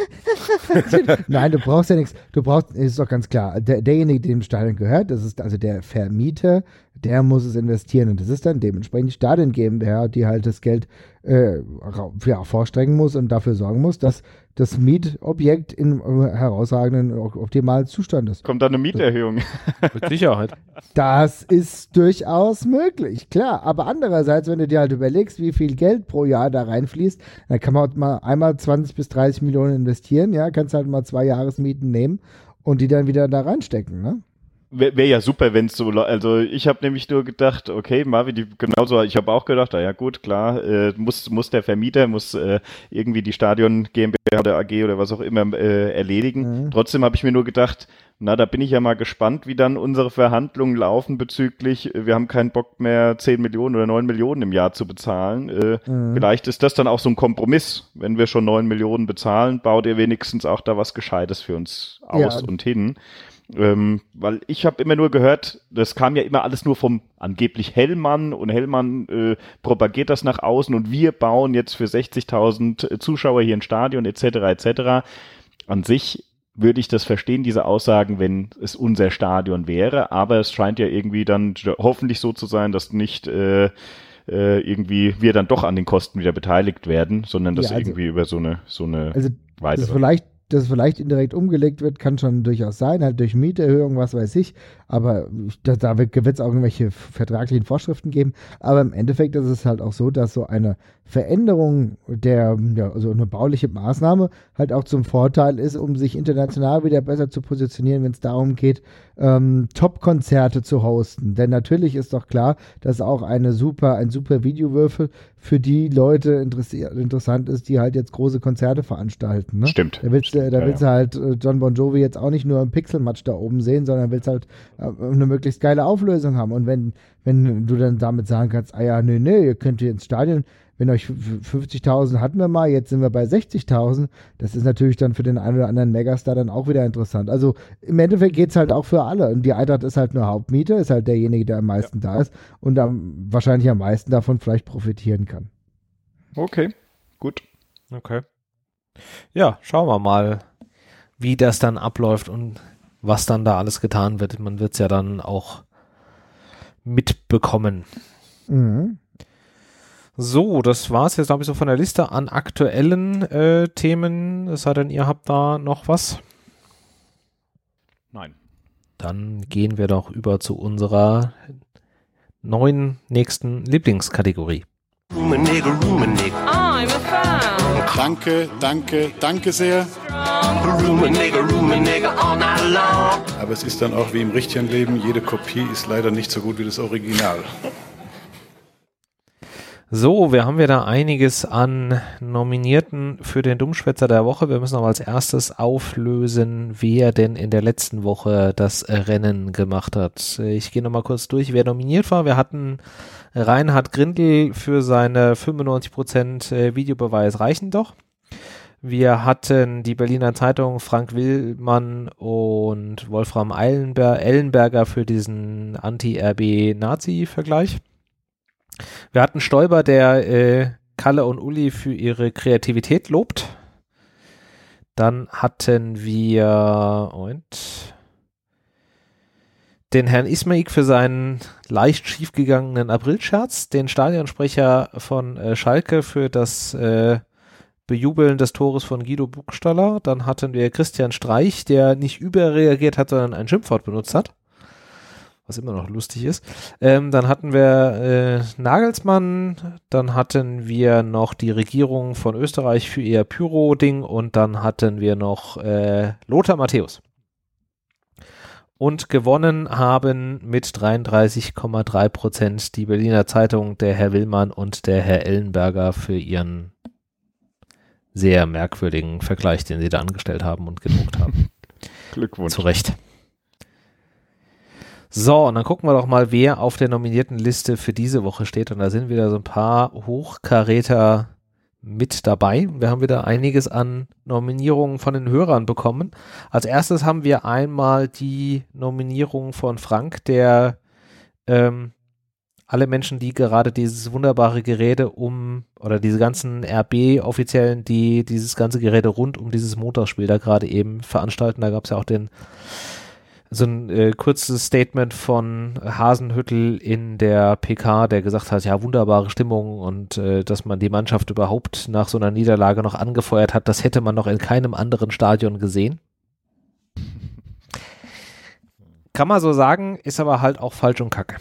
Nein, du brauchst ja nichts. Du brauchst, ist doch ganz klar, der, derjenige, dem Stadion gehört, das ist also der Vermieter, der muss es investieren und das ist dann dementsprechend die Stadion GmbH, die halt das Geld äh, ra- ja, vorstrecken muss und dafür sorgen muss, dass das Mietobjekt in äh, herausragenden, op- optimalen Zustand ist. Kommt da eine Mieterhöhung? mit Sicherheit. Das ist durchaus möglich, klar. Aber andererseits, wenn du dir halt überlegst, wie viel Geld pro Jahr da reinfließt, dann kann man mal einmal zwanzig bis dreißig Millionen investieren, ja, kannst halt mal zwei Jahresmieten nehmen und die dann wieder da reinstecken, ne? Wäre wär ja super, wenn es so, la- also ich habe nämlich nur gedacht, okay, Marvin, die, genauso, ich habe auch gedacht, na ja gut, klar, äh, muss, muss der Vermieter, muss äh, irgendwie die Stadion GmbH oder A G oder was auch immer äh, erledigen. Mhm. Trotzdem habe ich mir nur gedacht, na, da bin ich ja mal gespannt, wie dann unsere Verhandlungen laufen bezüglich, äh, wir haben keinen Bock mehr, zehn Millionen oder neun Millionen im Jahr zu bezahlen. Äh, Mhm. Vielleicht ist das dann auch so ein Kompromiss. Wenn wir schon neun Millionen bezahlen, baut ihr wenigstens auch da was Gescheites für uns aus Ja. und hin. Ähm, weil ich habe immer nur gehört, das kam ja immer alles nur vom angeblich Hellmann und Hellmann äh, propagiert das nach außen und wir bauen jetzt für sechzigtausend Zuschauer hier ein Stadion et cetera et cetera. An sich würde ich das verstehen, diese Aussagen, wenn es unser Stadion wäre, aber es scheint ja irgendwie dann hoffentlich so zu sein, dass nicht äh, äh, irgendwie wir dann doch an den Kosten wieder beteiligt werden, sondern dass Ja, also- irgendwie über so eine so eine Also, dass weitere. vielleicht, dass es vielleicht indirekt umgelegt wird, kann schon durchaus sein, halt durch Mieterhöhung, was weiß ich. Aber ich- da, da wird es auch irgendwelche vertraglichen Vorschriften geben. Aber im Endeffekt ist es halt auch so, dass so eine Veränderung der, ja, also eine bauliche Maßnahme halt auch zum Vorteil ist, um sich international wieder besser zu positionieren, wenn es darum geht, ähm, Top-Konzerte zu hosten. Denn natürlich ist doch klar, dass auch eine super, ein super Videowürfel für die Leute interessi- interessant ist, die halt jetzt große Konzerte veranstalten. Ne? Stimmt. Da willst, du- da Ja, willst du halt äh, John Bon Jovi jetzt auch nicht nur im Pixelmatch da oben sehen, sondern willst halt äh, eine möglichst geile Auflösung haben. Und wenn, wenn du dann damit sagen kannst, ah ja, nee, nee, ihr könnt hier ins Stadion, wenn euch f- fünfzigtausend hatten wir mal, jetzt sind wir bei sechzigtausend, das ist natürlich dann für den einen oder anderen Megastar dann auch wieder interessant. Also im Endeffekt geht es halt auch für alle. Und die Eintracht ist halt nur Hauptmieter, ist halt derjenige, der am meisten da ist und am, wahrscheinlich am meisten davon vielleicht profitieren kann. Okay, gut. Okay. Ja, schauen wir mal, wie das dann abläuft und was dann da alles getan wird. Man wird es ja dann auch mitbekommen. Mhm. So, das war es jetzt, glaube ich, so von der Liste an aktuellen äh, Themen. Es sei denn, ihr habt da noch was. Nein. Dann gehen wir doch über zu unserer neuen nächsten Lieblingskategorie. I'm a fan. Danke, danke, danke sehr. Room a nigga, room a nigga all night long. Aber es ist dann auch wie im richtigen Leben, jede Kopie ist leider nicht so gut wie das Original. So, wir haben wieder einiges an Nominierten für den Dummschwätzer der Woche. Wir müssen aber als erstes auflösen, wer denn in der letzten Woche das Rennen gemacht hat. Ich gehe nochmal kurz durch, wer nominiert war. Wir hatten Reinhard Grindel für seine fünfundneunzig Prozent Videobeweis reichen doch. Wir hatten die Berliner Zeitung, Frank Willmann und Wolfram Eilenber- Ellenberger für diesen Anti-R B-Nazi-Vergleich. Wir hatten Stoiber, der äh, Kalle und Uli für ihre Kreativität lobt. Dann hatten wir und den Herrn Ismaik für seinen leicht schiefgegangenen Aprilscherz, den Stadionsprecher von äh, Schalke für das äh, Bejubeln des Tores von Guido Burgstaller. Dann hatten wir Christian Streich, der nicht überreagiert hat, sondern ein Schimpfwort benutzt hat, was immer noch lustig ist. Ähm, dann hatten wir äh, Nagelsmann, dann hatten wir noch die Regierung von Österreich für ihr Pyro-Ding und dann hatten wir noch äh, Lothar Matthäus. Und gewonnen haben mit dreiunddreißig Komma drei Prozent die Berliner Zeitung, der Herr Willmann und der Herr Ellenberger für ihren sehr merkwürdigen Vergleich, den sie da angestellt haben und gedruckt haben. Glückwunsch. Zu Recht. So, und dann gucken wir doch mal, wer auf der nominierten Liste für diese Woche steht. Und da sind wieder so ein paar Hochkaräter mit dabei. Wir haben wieder einiges an Nominierungen von den Hörern bekommen. Als erstes haben wir einmal die Nominierung von Frank, der ähm, alle Menschen, die gerade dieses wunderbare Gerede um, oder diese ganzen R B-Offiziellen, die dieses ganze Gerede rund um dieses Montagsspiel da gerade eben veranstalten, da gab es ja auch den so ein äh, kurzes Statement von Hasenhüttl in der P K, der gesagt hat, ja, wunderbare Stimmung und äh, dass man die Mannschaft überhaupt nach so einer Niederlage noch angefeuert hat, das hätte man noch in keinem anderen Stadion gesehen. Kann man so sagen, ist aber halt auch falsch und kacke.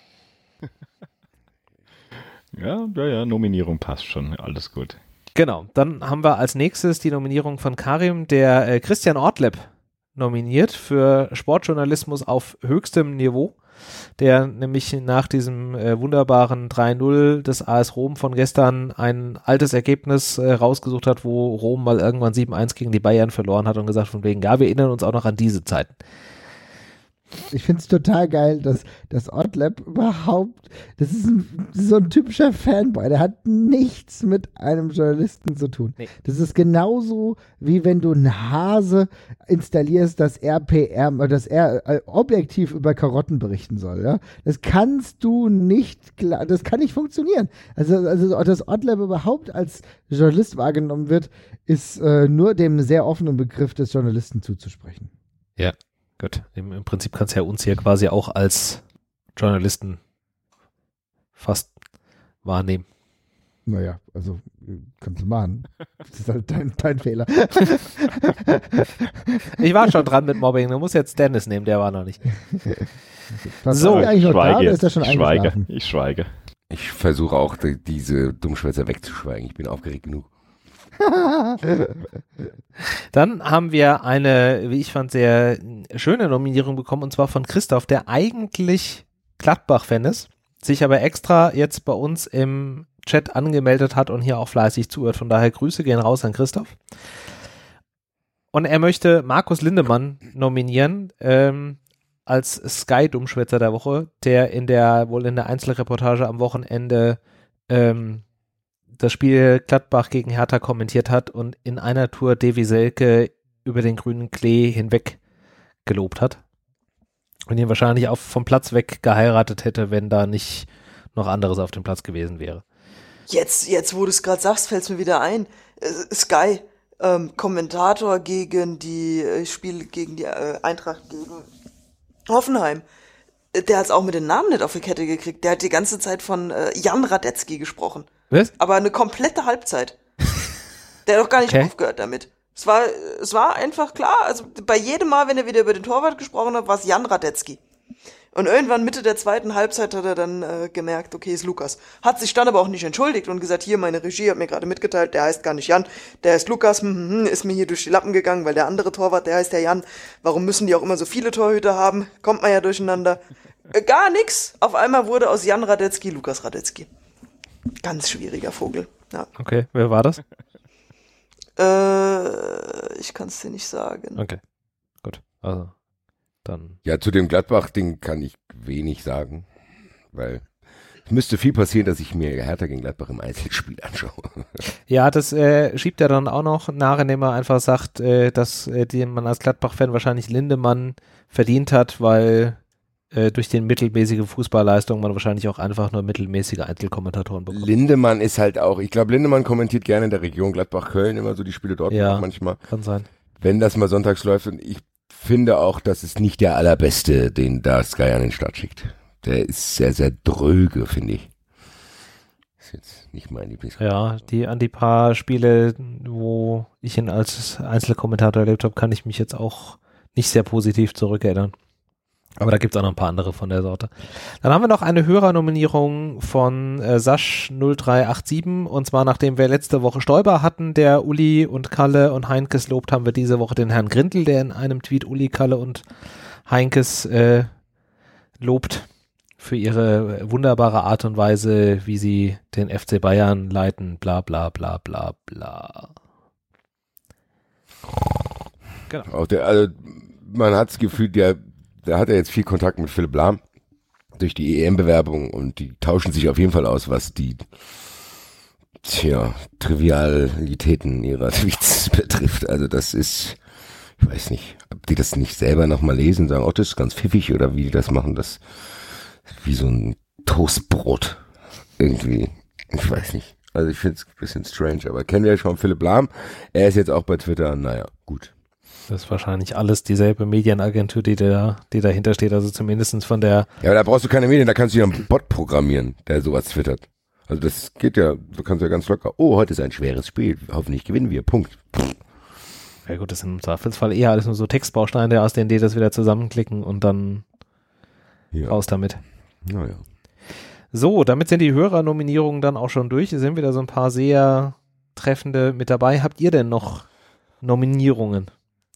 Ja, ja, ja, Nominierung passt schon, alles gut. Genau, dann haben wir als nächstes die Nominierung von Karim, der äh, Christian Ortleb nominiert für Sportjournalismus auf höchstem Niveau, der nämlich nach diesem äh, wunderbaren drei null des A S Rom von gestern ein altes Ergebnis äh, rausgesucht hat, wo Rom mal irgendwann sieben eins gegen die Bayern verloren hat und gesagt von wegen, ja, wir erinnern uns auch noch an diese Zeiten. Ich finde es total geil, dass das Ortleb überhaupt, das ist ein, so ein typischer Fanboy, der hat nichts mit einem Journalisten zu tun. Nee. Das ist genauso, wie wenn du einen Hase installierst, das R P R, das R äh, objektiv über Karotten berichten soll. Ja? Das kannst du nicht, das kann nicht funktionieren. Also, also dass Ortleb überhaupt als Journalist wahrgenommen wird, ist äh, nur dem sehr offenen Begriff des Journalisten zuzusprechen. Ja. Gut, im, im Prinzip kannst du ja uns hier quasi auch als Journalisten fast wahrnehmen. Naja, also kannst du machen. Das ist halt dein, dein Fehler. Ich war schon dran mit Mobbing, du musst jetzt Dennis nehmen, der war noch nicht. Was so, ist eigentlich noch schweige, da, oder ist der schon ich schweige, eingeschlafen? ich schweige. Ich versuche auch, die, diese Dummschwätzer wegzuschweigen. Ich bin aufgeregt genug. Dann haben wir eine, wie ich fand, sehr schöne Nominierung bekommen, und zwar von Christoph, der eigentlich Gladbach-Fan ist, sich aber extra jetzt bei uns im Chat angemeldet hat und hier auch fleißig zuhört. Von daher Grüße gehen raus an Christoph. Und er möchte Markus Lindemann nominieren, ähm, als Sky-Dummschwätzer der Woche, der in der, wohl in der Einzelreportage am Wochenende ähm, das Spiel Gladbach gegen Hertha kommentiert hat und in einer Tour Davy Selke über den grünen Klee hinweg gelobt hat und ihn wahrscheinlich auch vom Platz weg geheiratet hätte, wenn da nicht noch anderes auf dem Platz gewesen wäre. Jetzt, jetzt wo du es gerade sagst, fällt es mir wieder ein. Äh, Sky, ähm, Kommentator gegen die äh, Spiele gegen die äh, Eintracht gegen Hoffenheim. Der hat es auch mit den Namen nicht auf die Kette gekriegt. Der hat die ganze Zeit von äh, Jan Radetzky gesprochen. Was? Aber eine komplette Halbzeit. Der hat doch gar nicht okay. aufgehört damit. Es war, es war einfach klar, also bei jedem Mal, wenn er wieder über den Torwart gesprochen hat, war es Jan Radetzky. Und irgendwann Mitte der zweiten Halbzeit hat er dann äh, gemerkt, okay, ist Lukas. Hat sich dann aber auch nicht entschuldigt und gesagt, hier, meine Regie hat mir gerade mitgeteilt, der heißt gar nicht Jan, der heißt Lukas, hm, hm, hm, ist mir hier durch die Lappen gegangen, weil der andere Torwart, der heißt der Jan. Warum müssen die auch immer so viele Torhüter haben? Kommt man ja durcheinander. Äh, gar nix. Auf einmal wurde aus Jan Radetzky Lukas Radetzky. Ganz schwieriger Vogel. Ja. Okay, wer war das? Äh, ich kann es dir nicht sagen. Okay, gut. Also, dann. Ja, zu dem Gladbach-Ding kann ich wenig sagen, weil Es müsste viel passieren, dass ich mir Hertha gegen Gladbach im Einzelspiel anschaue. Ja, das äh, schiebt er dann auch noch nach, indem er einfach sagt, äh, dass äh, die man als Gladbach-Fan wahrscheinlich Lindemann verdient hat, weil äh, durch den mittelmäßige Fußballleistung man wahrscheinlich auch einfach nur mittelmäßige Einzelkommentatoren bekommt. Lindemann ist halt auch, ich glaube, Lindemann kommentiert gerne in der Region Gladbach-Köln immer so die Spiele dort Ja, manchmal. kann sein. Wenn das mal sonntags läuft, und ich finde auch, das ist nicht der allerbeste, den da Sky an den Start schickt. Der ist sehr, sehr dröge, finde ich. Ist jetzt nicht mein Lieblings. Ja, die an die paar Spiele, wo ich ihn als Einzelkommentator erlebt habe, kann ich mich jetzt auch nicht sehr positiv zurückerinnern. Aber da gibt es auch noch ein paar andere von der Sorte. Dann haben wir noch eine Hörernominierung von äh, Sasch null drei acht sieben, und zwar nachdem wir letzte Woche Stoiber hatten, der Uli und Kalle und Heinkes lobt, haben wir diese Woche den Herrn Grindel, der in einem Tweet Uli, Kalle und Heinkes äh, lobt für ihre wunderbare Art und Weise, wie sie den F C Bayern leiten, bla bla bla bla bla. Genau. Auch der, also man hat das Gefühl, der, der hat ja jetzt viel Kontakt mit Philipp Lahm durch die E M-Bewerbung, und die tauschen sich auf jeden Fall aus, was die tja, Trivialitäten ihrer Tweets betrifft. Also das ist, ich weiß nicht, ob die das nicht selber nochmal lesen und sagen, oh, das ist ganz pfiffig, oder wie die das machen, das wie so ein Toastbrot irgendwie. Ich weiß nicht. Also ich finde es ein bisschen strange, aber kennen wir ja schon Philipp Lahm. Er ist jetzt auch bei Twitter, naja, gut. Das ist wahrscheinlich alles dieselbe Medienagentur, die da, die dahinter steht, also zumindest von der... Ja, aber da brauchst du keine Medien, da kannst du ja einen Bot programmieren, der sowas twittert. Also das geht ja, du kannst ja ganz locker, oh, heute ist ein schweres Spiel, hoffentlich gewinnen wir, Punkt. Ja gut, das sind im Zweifelsfall eher alles nur so Textbausteine, aus denen die das wieder zusammenklicken und dann ja. Raus damit. Naja. So, damit sind die Hörernominierungen dann auch schon durch. Es sind wieder so ein paar sehr treffende mit dabei. Habt ihr denn noch Nominierungen?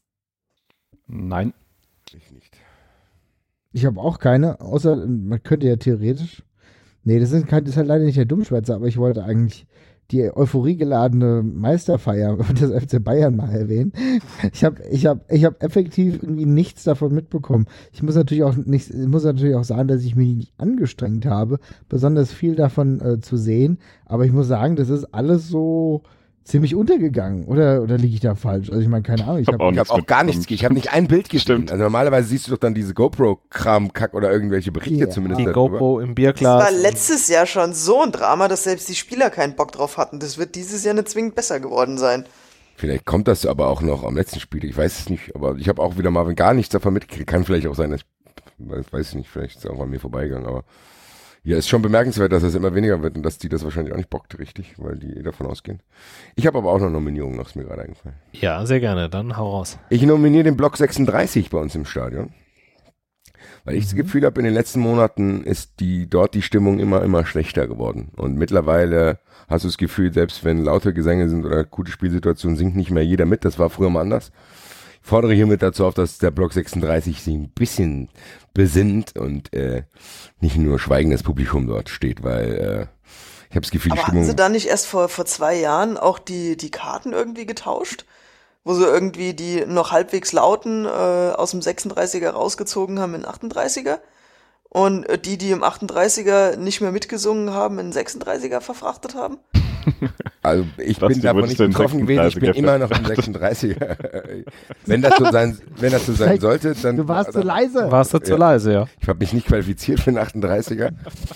Nein. Ich nicht. Ich habe auch keine, außer man könnte ja theoretisch. Nee, das, sind kein, das ist halt leider nicht der Dummschwätzer, aber ich wollte eigentlich die euphoriegeladene Meisterfeier des F C Bayern mal erwähnen. Ich habe ich hab, ich hab effektiv irgendwie nichts davon mitbekommen. Ich muss natürlich auch nicht, ich muss natürlich auch sagen, dass ich mich nicht angestrengt habe, besonders viel davon äh, zu sehen. Aber ich muss sagen, das ist alles so ziemlich untergegangen. Oder, oder liege ich da falsch? Also ich meine, keine Ahnung. Ich habe hab, ich hab auch gar nichts, ich habe nicht ein Bild gesehen. Also normalerweise siehst du doch dann diese GoPro-Kram-Kack oder irgendwelche Berichte yeah. zumindest. Die darüber. GoPro im Bierglas. Das war letztes Jahr schon so ein Drama, dass selbst die Spieler keinen Bock drauf hatten. Das wird dieses Jahr nicht zwingend besser geworden sein. Vielleicht kommt das aber auch noch am letzten Spiel. Ich weiß es nicht, aber ich habe auch wieder Marvin gar nichts davon mitgekriegt. Kann vielleicht auch sein, dass ich weiß ich nicht, vielleicht ist es auch an mir vorbeigegangen, aber ja, ist schon bemerkenswert, dass es immer weniger wird und dass die das wahrscheinlich auch nicht bockt, richtig, weil die eh davon ausgehen. Ich habe aber auch noch Nominierungen, noch ist mir gerade eingefallen. Ja, sehr gerne, dann hau raus. Ich nominiere den Block sechsunddreißig bei uns im Stadion, weil ich das Gefühl habe, in den letzten Monaten ist die dort die Stimmung immer, immer schlechter geworden. Und mittlerweile hast du das Gefühl, selbst wenn laute Gesänge sind oder gute Spielsituationen, singt nicht mehr jeder mit. Das war früher mal anders. Ich fordere hiermit dazu auf, dass der Block sechsunddreißig sich ein bisschen besinnt und äh, nicht nur schweigendes Publikum dort steht, weil äh, ich habe das Gefühl, Aber die Stimmung... hatten sie da nicht erst vor, vor zwei Jahren auch die, die Karten irgendwie getauscht? Wo sie irgendwie die noch halbwegs lauten äh, aus dem sechsunddreißiger rausgezogen haben in achtunddreißiger und äh, die, die im achtunddreißiger nicht mehr mitgesungen haben, in sechsunddreißiger verfrachtet haben? Also ich Was, bin davon nicht betroffen gewesen, ich bin immer noch im sechsunddreißiger. wenn das so sein, wenn das so sein sollte, dann... Du warst zu leise. Warst du zu Ja. leise, ja. Ich habe mich nicht qualifiziert für den achtunddreißiger.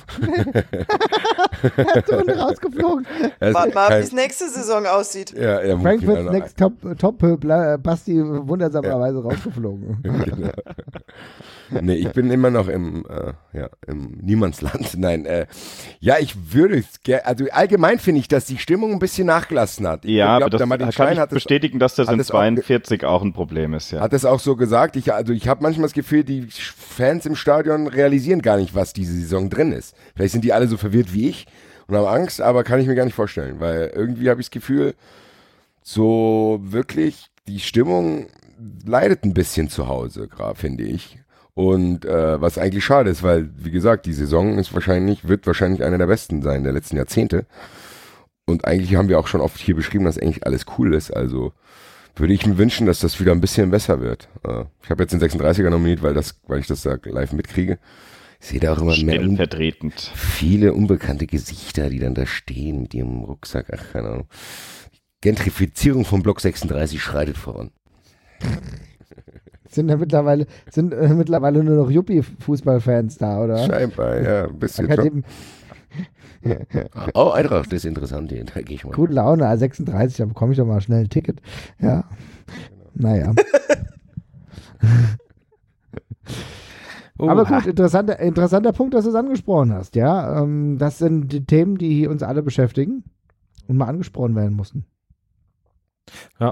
Er ist unten rausgeflogen. Also Warte mal, kein- wie es nächste Saison aussieht. ja, ja, Frankfurt genau. Next Top, Top Pöbler, Basti wundersamerweise rausgeflogen. Genau. Nee, ich bin immer noch im, äh, ja, im Niemandsland. Nein, äh, ja, ich würde es gerne, also allgemein finde ich, dass die Stimmung ein bisschen nachgelassen hat. Ich Ja, glaub, aber das der Martin kann Stein ich hat es, bestätigen, dass das hat in es auch- zweiundvierzig auch ein Problem ist, ja. hat es auch so gesagt. Ich, also ich habe manchmal das Gefühl, die Fans im Stadion realisieren gar nicht, was diese Saison drin ist. Vielleicht sind die alle so verwirrt wie ich und haben Angst, aber kann ich mir gar nicht vorstellen, weil irgendwie habe ich das Gefühl, so wirklich die Stimmung leidet ein bisschen zu Hause, gerade finde ich. Und äh, was eigentlich schade ist, weil, wie gesagt, die Saison ist wahrscheinlich, wird wahrscheinlich eine der besten sein der letzten Jahrzehnte. Und eigentlich haben wir auch schon oft hier beschrieben, dass eigentlich alles cool ist. Also würde ich mir wünschen, dass das wieder ein bisschen besser wird. Äh, ich habe jetzt den sechsunddreißiger nominiert, weil das, weil ich das da live mitkriege. Ich sehe da auch immer mehr un- stellvertretend. viele unbekannte Gesichter, die dann da stehen mit ihrem Rucksack. Ach, keine Ahnung. Gentrifizierung vom Block sechsunddreißig schreitet voran. Sind ja mittlerweile, sind äh, mittlerweile nur noch Juppie-Fußballfans da, oder? Scheinbar, ja, ein bisschen. Akadem- Oh, Eintracht, das ist interessant hier. Da gehe ich mal. Gute Laune, A sechsunddreißig, da bekomme ich doch mal schnell ein Ticket. Ja. Naja. Oh, Aber gut, interessanter, interessanter Punkt, dass du es angesprochen hast, ja. Ähm, das sind die Themen, die uns alle beschäftigen und mal angesprochen werden mussten. Ja.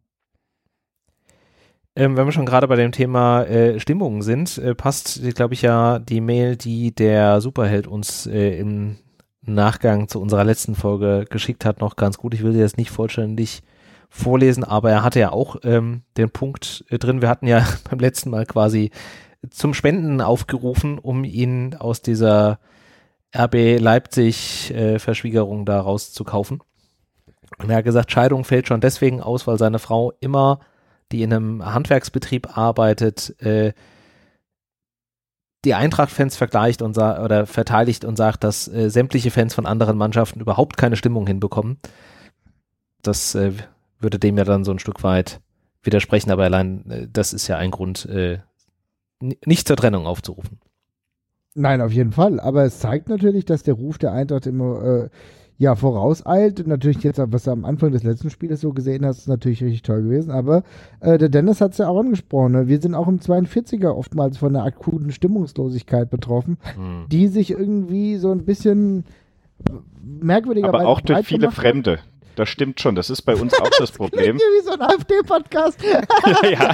Ähm, wenn wir schon gerade bei dem Thema äh, Stimmung sind, äh, passt, glaube ich, ja die Mail, die der Superheld uns äh, im Nachgang zu unserer letzten Folge geschickt hat, noch ganz gut. Ich will sie jetzt nicht vollständig vorlesen, aber er hatte ja auch ähm, den Punkt äh, drin. Wir hatten ja beim letzten Mal quasi zum Spenden aufgerufen, um ihn aus dieser R B Leipzig äh, Verschwiegerung da rauszukaufen. Und er hat gesagt, Scheidung fällt schon deswegen aus, weil seine Frau immer, die in einem Handwerksbetrieb arbeitet, äh, die Eintracht-Fans vergleicht und sa- oder verteidigt und sagt, dass äh, sämtliche Fans von anderen Mannschaften überhaupt keine Stimmung hinbekommen. Das äh, würde dem ja dann so ein Stück weit widersprechen, aber allein äh, das ist ja ein Grund, äh, n- nicht zur Trennung aufzurufen. Nein, auf jeden Fall. Aber es zeigt natürlich, dass der Ruf der Eintracht immer äh, ja, vorauseilt. Und natürlich jetzt, was du am Anfang des letzten Spieles so gesehen hast, ist natürlich richtig toll gewesen. Aber äh, der Dennis hat es ja auch angesprochen. Ne? Wir sind auch im zweiundvierziger oftmals von einer akuten Stimmungslosigkeit betroffen, Hm. die sich irgendwie so ein bisschen merkwürdigerweise Aber auch durch breit viele gemacht hat. Fremde. Das stimmt schon, das ist bei uns auch das Problem. Wie so ein AfD-Podcast. ja, ja.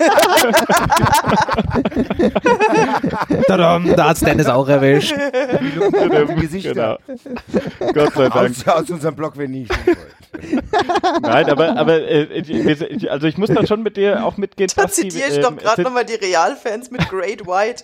Tadam, da hat's Dennis auch erwischt. Gesichter. Genau. Gott sei Dank. Aus, aus unserem Blog, wenn nicht. Nein, aber, aber äh, wir- also ich muss dann schon mit dir auch mitgehen. Da Basti, zitiere ich ähm, doch es gerade sind- nochmal die Realfans mit Great White.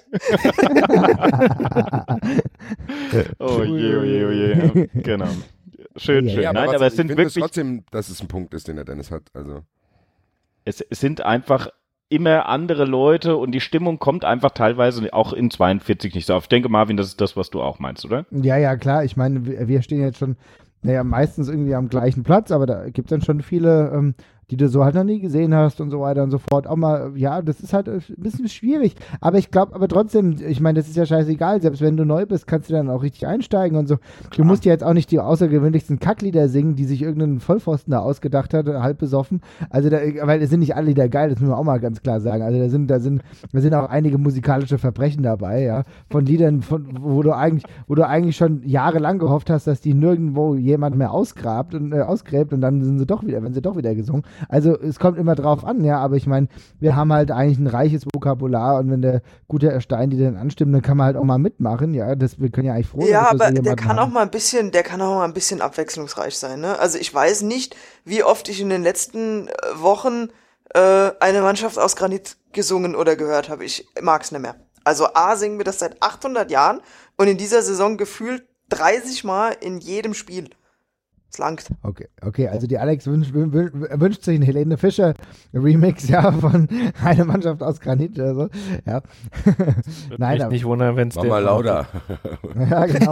Oh je, oh je, oh je. Genau. Schön, Ja, schön. Ja, aber Nein, was, aber es ich sind finde es wirklich, trotzdem, dass es ein Punkt ist, den der Dennis hat. Also es, es sind einfach immer andere Leute und die Stimmung kommt einfach teilweise auch in zweiundvierzig nicht so auf. Ich denke, Marvin, das ist das, was du auch meinst, oder? Ja, ja, klar. Ich meine, wir wir stehen jetzt schon, naja, meistens irgendwie am gleichen Platz, aber da gibt es dann schon viele, ähm, die du so halt noch nie gesehen hast und so weiter und so fort. Auch mal, ja, das ist halt ein bisschen schwierig. Aber ich glaube, aber trotzdem, ich meine, das ist ja scheißegal. Selbst wenn du neu bist, kannst du dann auch richtig einsteigen und so. Du musst ja jetzt auch nicht die außergewöhnlichsten Kacklieder singen, die sich irgendein Vollpfosten da ausgedacht hat, halb besoffen. Also, da, weil es sind nicht alle Lieder geil, das müssen wir auch mal ganz klar sagen. Also, da sind, da sind, da sind auch einige musikalische Verbrechen dabei, ja. Von Liedern, von, wo du eigentlich, wo du eigentlich schon jahrelang gehofft hast, dass die nirgendwo jemand mehr ausgrabt und äh, ausgräbt und dann sind sie doch wieder, wenn sie doch wieder gesungen. Also es kommt immer drauf an, ja, aber ich meine, wir haben halt eigentlich ein reiches Vokabular und wenn der gute Herr Stein die dann anstimmt, dann kann man halt auch mal mitmachen, ja, das, wir können ja eigentlich froh sein, Ja, dass wir so aber der jemanden kann auch haben. mal ein bisschen, der kann auch mal ein bisschen abwechslungsreich sein, ne? Also ich weiß nicht, wie oft ich in den letzten äh, Wochen äh, eine Mannschaft aus Granit gesungen oder gehört habe. Ich mag's nicht mehr. Also A, singen wir das seit achthundert Jahren und in dieser Saison gefühlt dreißig Mal in jedem Spiel. Es langt. Okay, okay, also die Alex wünscht, wün- wün- wünscht sich einen Helene Fischer Remix, ja, von einer Mannschaft aus Granit oder so, ja. Nein, Mich aber, nicht wundern, wenn es mach mal lauter. ja, genau.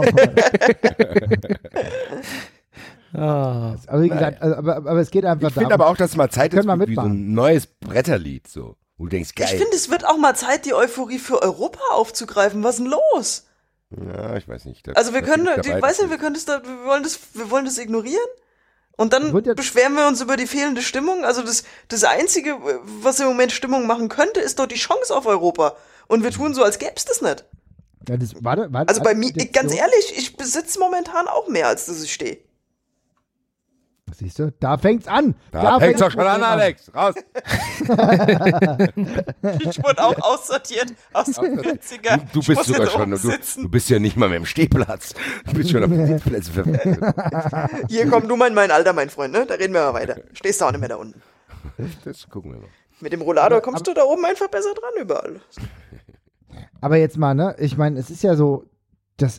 Ah. Aber wie gesagt, also, aber, aber es geht einfach Ich finde aber auch, dass es mal Zeit ist, Können wir wie so mitmachen. ein neues Bretterlied, so. Wo du denkst, geil. Ich finde, es wird auch mal Zeit, die Euphorie für Europa aufzugreifen. Was ist denn los? Ja, ich weiß nicht. Das- Also wir das können, liegt ich dabei, weiß dass nicht, wir können das da, wir wollen das, wir wollen das ignorieren. Und dann Wird jetzt- beschweren wir uns über die fehlende Stimmung. Also das, das Einzige, was im Moment Stimmung machen könnte, ist doch die Chance auf Europa. Und wir tun so, als gäbe es das nicht. Ja, das, warte, warte, Also bei warte, mir, die ganz Diktion- ehrlich, ich besitze momentan auch mehr, als dass ich stehe. Siehst du, da fängt's an. Da fängt's doch schon an, Alex. Raus. Ich wurde auch aussortiert aus den vierziger. Du, du bist sogar schon, du, du bist ja nicht mal mehr im Stehplatz. Du bist schon auf den Sitzplätzen verwendet. Hier, komm du mal in mein Alter, mein Freund, ne? Da reden wir mal weiter. Stehst du auch nicht mehr da unten. Das gucken wir mal. Mit dem Rollator kommst du da oben einfach besser dran überall. Aber jetzt mal, ne? Ich meine, es ist ja so, das ist,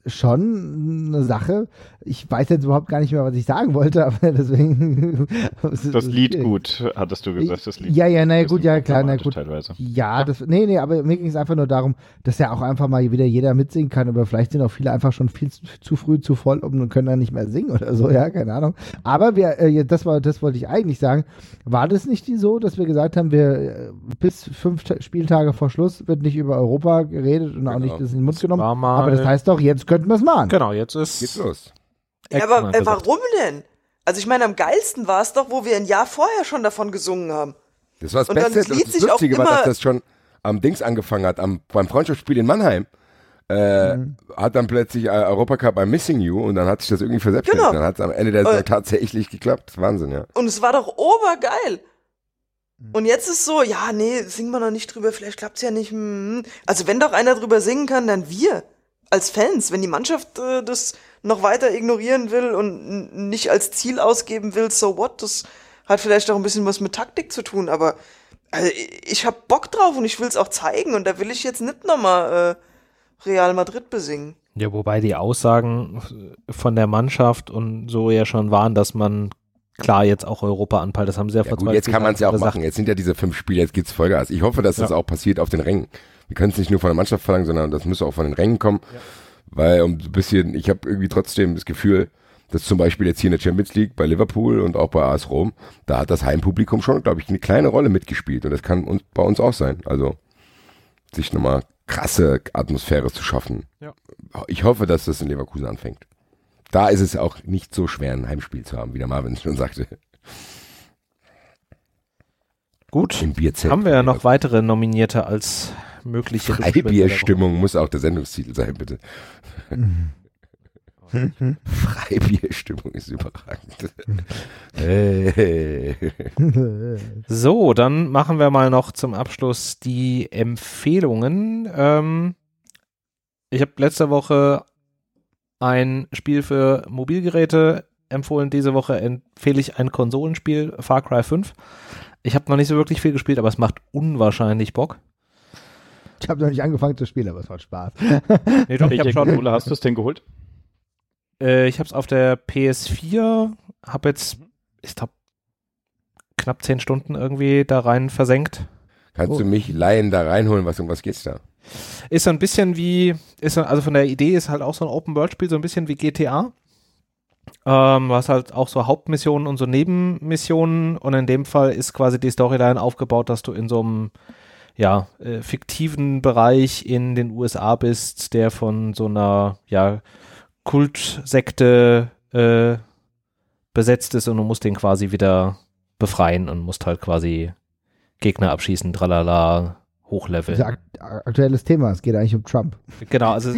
schon eine Sache. Ich weiß jetzt überhaupt gar nicht mehr, was ich sagen wollte, aber deswegen. Das Lied gut, hattest du gesagt, das Lied. Ja, ja, naja, gut, ja, klar, na gut. Teilweise. Ja, das, nee, nee, aber mir ging es einfach nur darum, dass ja auch einfach mal wieder jeder mitsingen kann, aber vielleicht sind auch viele einfach schon viel zu, zu früh zu voll und können dann nicht mehr singen oder so, ja, keine Ahnung. Aber wir, äh, das war, das wollte ich eigentlich sagen. War das nicht die so, dass wir gesagt haben, wir äh, bis fünf Ta- Spieltage vor Schluss wird nicht über Europa geredet und auch Genau. nicht das in den Mund genommen. war mal- Aber das heißt doch, jetzt könnten wir es machen. Genau, jetzt ist Geht's los. Ja, aber Action äh, angesagt. warum denn? Also ich meine, am geilsten war es doch, wo wir ein Jahr vorher schon davon gesungen haben. Das war das Und dann Beste. Und liest das sich auch Lustige war, immer- dass das schon am Dings angefangen hat, am, beim Freundschaftsspiel in Mannheim. Äh, Mhm. Hat dann plötzlich äh, Europacup bei Missing You und dann hat sich das irgendwie verselbstständigt. Genau. Dann hat es am Ende der Saison Äh, tatsächlich geklappt. Das ist Wahnsinn, ja. Und es war doch obergeil. Und jetzt ist so, ja, nee, singen wir noch nicht drüber, vielleicht klappt's ja nicht. hm. Also wenn doch einer drüber singen kann, dann wir. Als Fans. Wenn die Mannschaft äh, das noch weiter ignorieren will und n- nicht als Ziel ausgeben will, so what? Das hat vielleicht auch ein bisschen was mit Taktik zu tun, aber also, ich hab Bock drauf und ich will's auch zeigen und da will ich jetzt nicht nochmal äh, Real Madrid besingen. Ja, wobei die Aussagen von der Mannschaft und so ja schon waren, dass man klar jetzt auch Europa anpeilt. Das haben sie ja, Ja vor gut, zwei jetzt kann man es ja auch gesagt. machen. Jetzt sind ja diese fünf Spiele, jetzt geht's Vollgas. Ich hoffe, dass das Ja. auch passiert auf den Rängen. Wir können es nicht nur von der Mannschaft verlangen, sondern das muss auch von den Rängen kommen. Weil um ein bisschen, ich habe irgendwie trotzdem das Gefühl, dass zum Beispiel jetzt hier in der Champions League bei Liverpool und auch bei A S Rom, da hat das Heimpublikum schon, glaube ich, eine kleine Rolle mitgespielt. Und das kann uns, bei uns auch sein. Also sich nochmal krasse Atmosphäre zu schaffen. Ja. Ich hoffe, dass das in Leverkusen anfängt. Da ist es auch nicht so schwer, ein Heimspiel zu haben, wie der Marvin schon sagte. Gut, Im Bierzelt. haben wir ja noch weitere Nominierte als mögliche Freibierstimmung muss auch der Sendungstitel sein, bitte. Freibierstimmung ist überragend. Hey. So, dann machen wir mal noch zum Abschluss die Empfehlungen. Ähm, ich habe letzte Woche ein Spiel für Mobilgeräte empfohlen. Diese Woche empfehle ich ein Konsolenspiel, Far Cry fünf. Ich habe noch nicht so wirklich viel gespielt, aber es macht unwahrscheinlich Bock. Ich habe noch nicht angefangen zu spielen, aber es macht Spaß. Nee, doch, ich Welche habe schon. Konsole hast du es denn geholt? Äh, ich habe es auf der P S vier, habe jetzt, ich glaube, knapp zehn Stunden irgendwie da rein versenkt. Kannst Oh. du mich Laien da reinholen? Was, um was geht's da? Ist so ein bisschen wie, ist so, also von der Idee ist halt auch so ein Open-World-Spiel, so ein bisschen wie G T A. Ähm, du hast halt auch so Hauptmissionen und so Nebenmissionen und in dem Fall ist quasi die Storyline aufgebaut, dass du in so einem ja, äh, fiktiven Bereich in den U S A bist, der von so einer ja, Kultsekte äh, besetzt ist und du musst den quasi wieder befreien und musst halt quasi Gegner abschießen, tralala, Hochlevel. Das ist ein ak aktuelles Thema, es geht eigentlich um Trump. Genau, also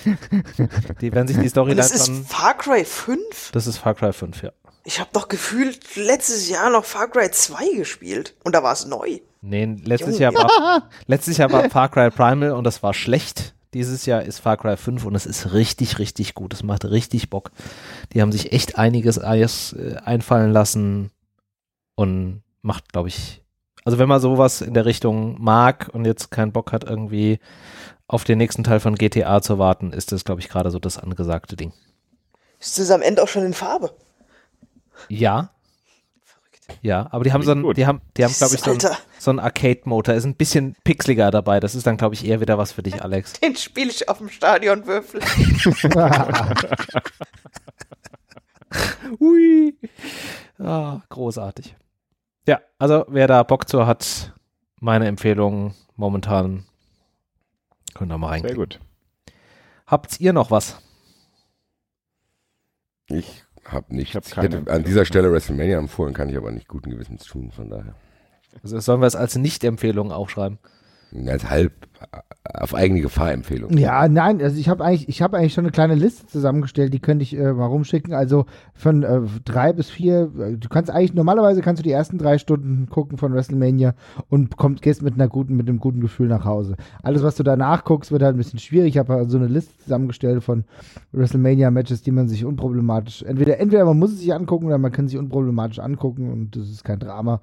die werden sich die Und Storyline das ist dann. Far Cry fünf? Das ist Far Cry fünf, ja. Ich habe doch gefühlt letztes Jahr noch Far Cry zwei gespielt. Und da war es neu. Nee, letztes Junge. Jahr war letztes Jahr war Far Cry Primal und das war schlecht. Dieses Jahr ist Far Cry fünf und es ist richtig, richtig gut. Es macht richtig Bock. Die haben sich echt einiges Eis, äh, einfallen lassen und macht, glaube ich, also wenn man sowas in der Richtung mag und jetzt keinen Bock hat, irgendwie auf den nächsten Teil von G T A zu warten, ist das, glaube ich, gerade so das angesagte Ding. Ist das am Ende auch schon in Farbe? Ja. Ja, aber die haben so ein, gut. die haben, die haben, glaube ich, so ein, Alter. so ein Arcade-Motor. Ist ein bisschen pixeliger dabei. Das ist dann, glaube ich, eher wieder was für dich, Alex. Den spiele ich auf dem Stadionwürfel. Ui. Ah, großartig. Ja, also wer da Bock zu hat, meine Empfehlung momentan, könnt ihr mal rein. Sehr gut. Habt ihr noch was? Ich hab nicht. Ich hab Ich keine hätte an Empfehlung. dieser Stelle WrestleMania empfohlen, kann ich aber nicht guten Gewissens tun, von daher. Also sollen wir es als Nicht-Empfehlung aufschreiben? Als halb äh, auf eigene Gefahr-Empfehlung. Ja, nein, also ich habe eigentlich, ich habe eigentlich schon eine kleine Liste zusammengestellt, die könnte ich äh, mal rumschicken. Also von äh, drei bis vier, äh, du kannst eigentlich, normalerweise kannst du die ersten drei Stunden gucken von WrestleMania und kommst, gehst mit einer guten, mit einem guten Gefühl nach Hause. Alles, was du danach guckst, wird halt ein bisschen schwierig. Ich habe halt so eine Liste zusammengestellt von WrestleMania-Matches, die man sich unproblematisch, entweder, entweder man muss es sich angucken oder man kann sich unproblematisch angucken und das ist kein Drama.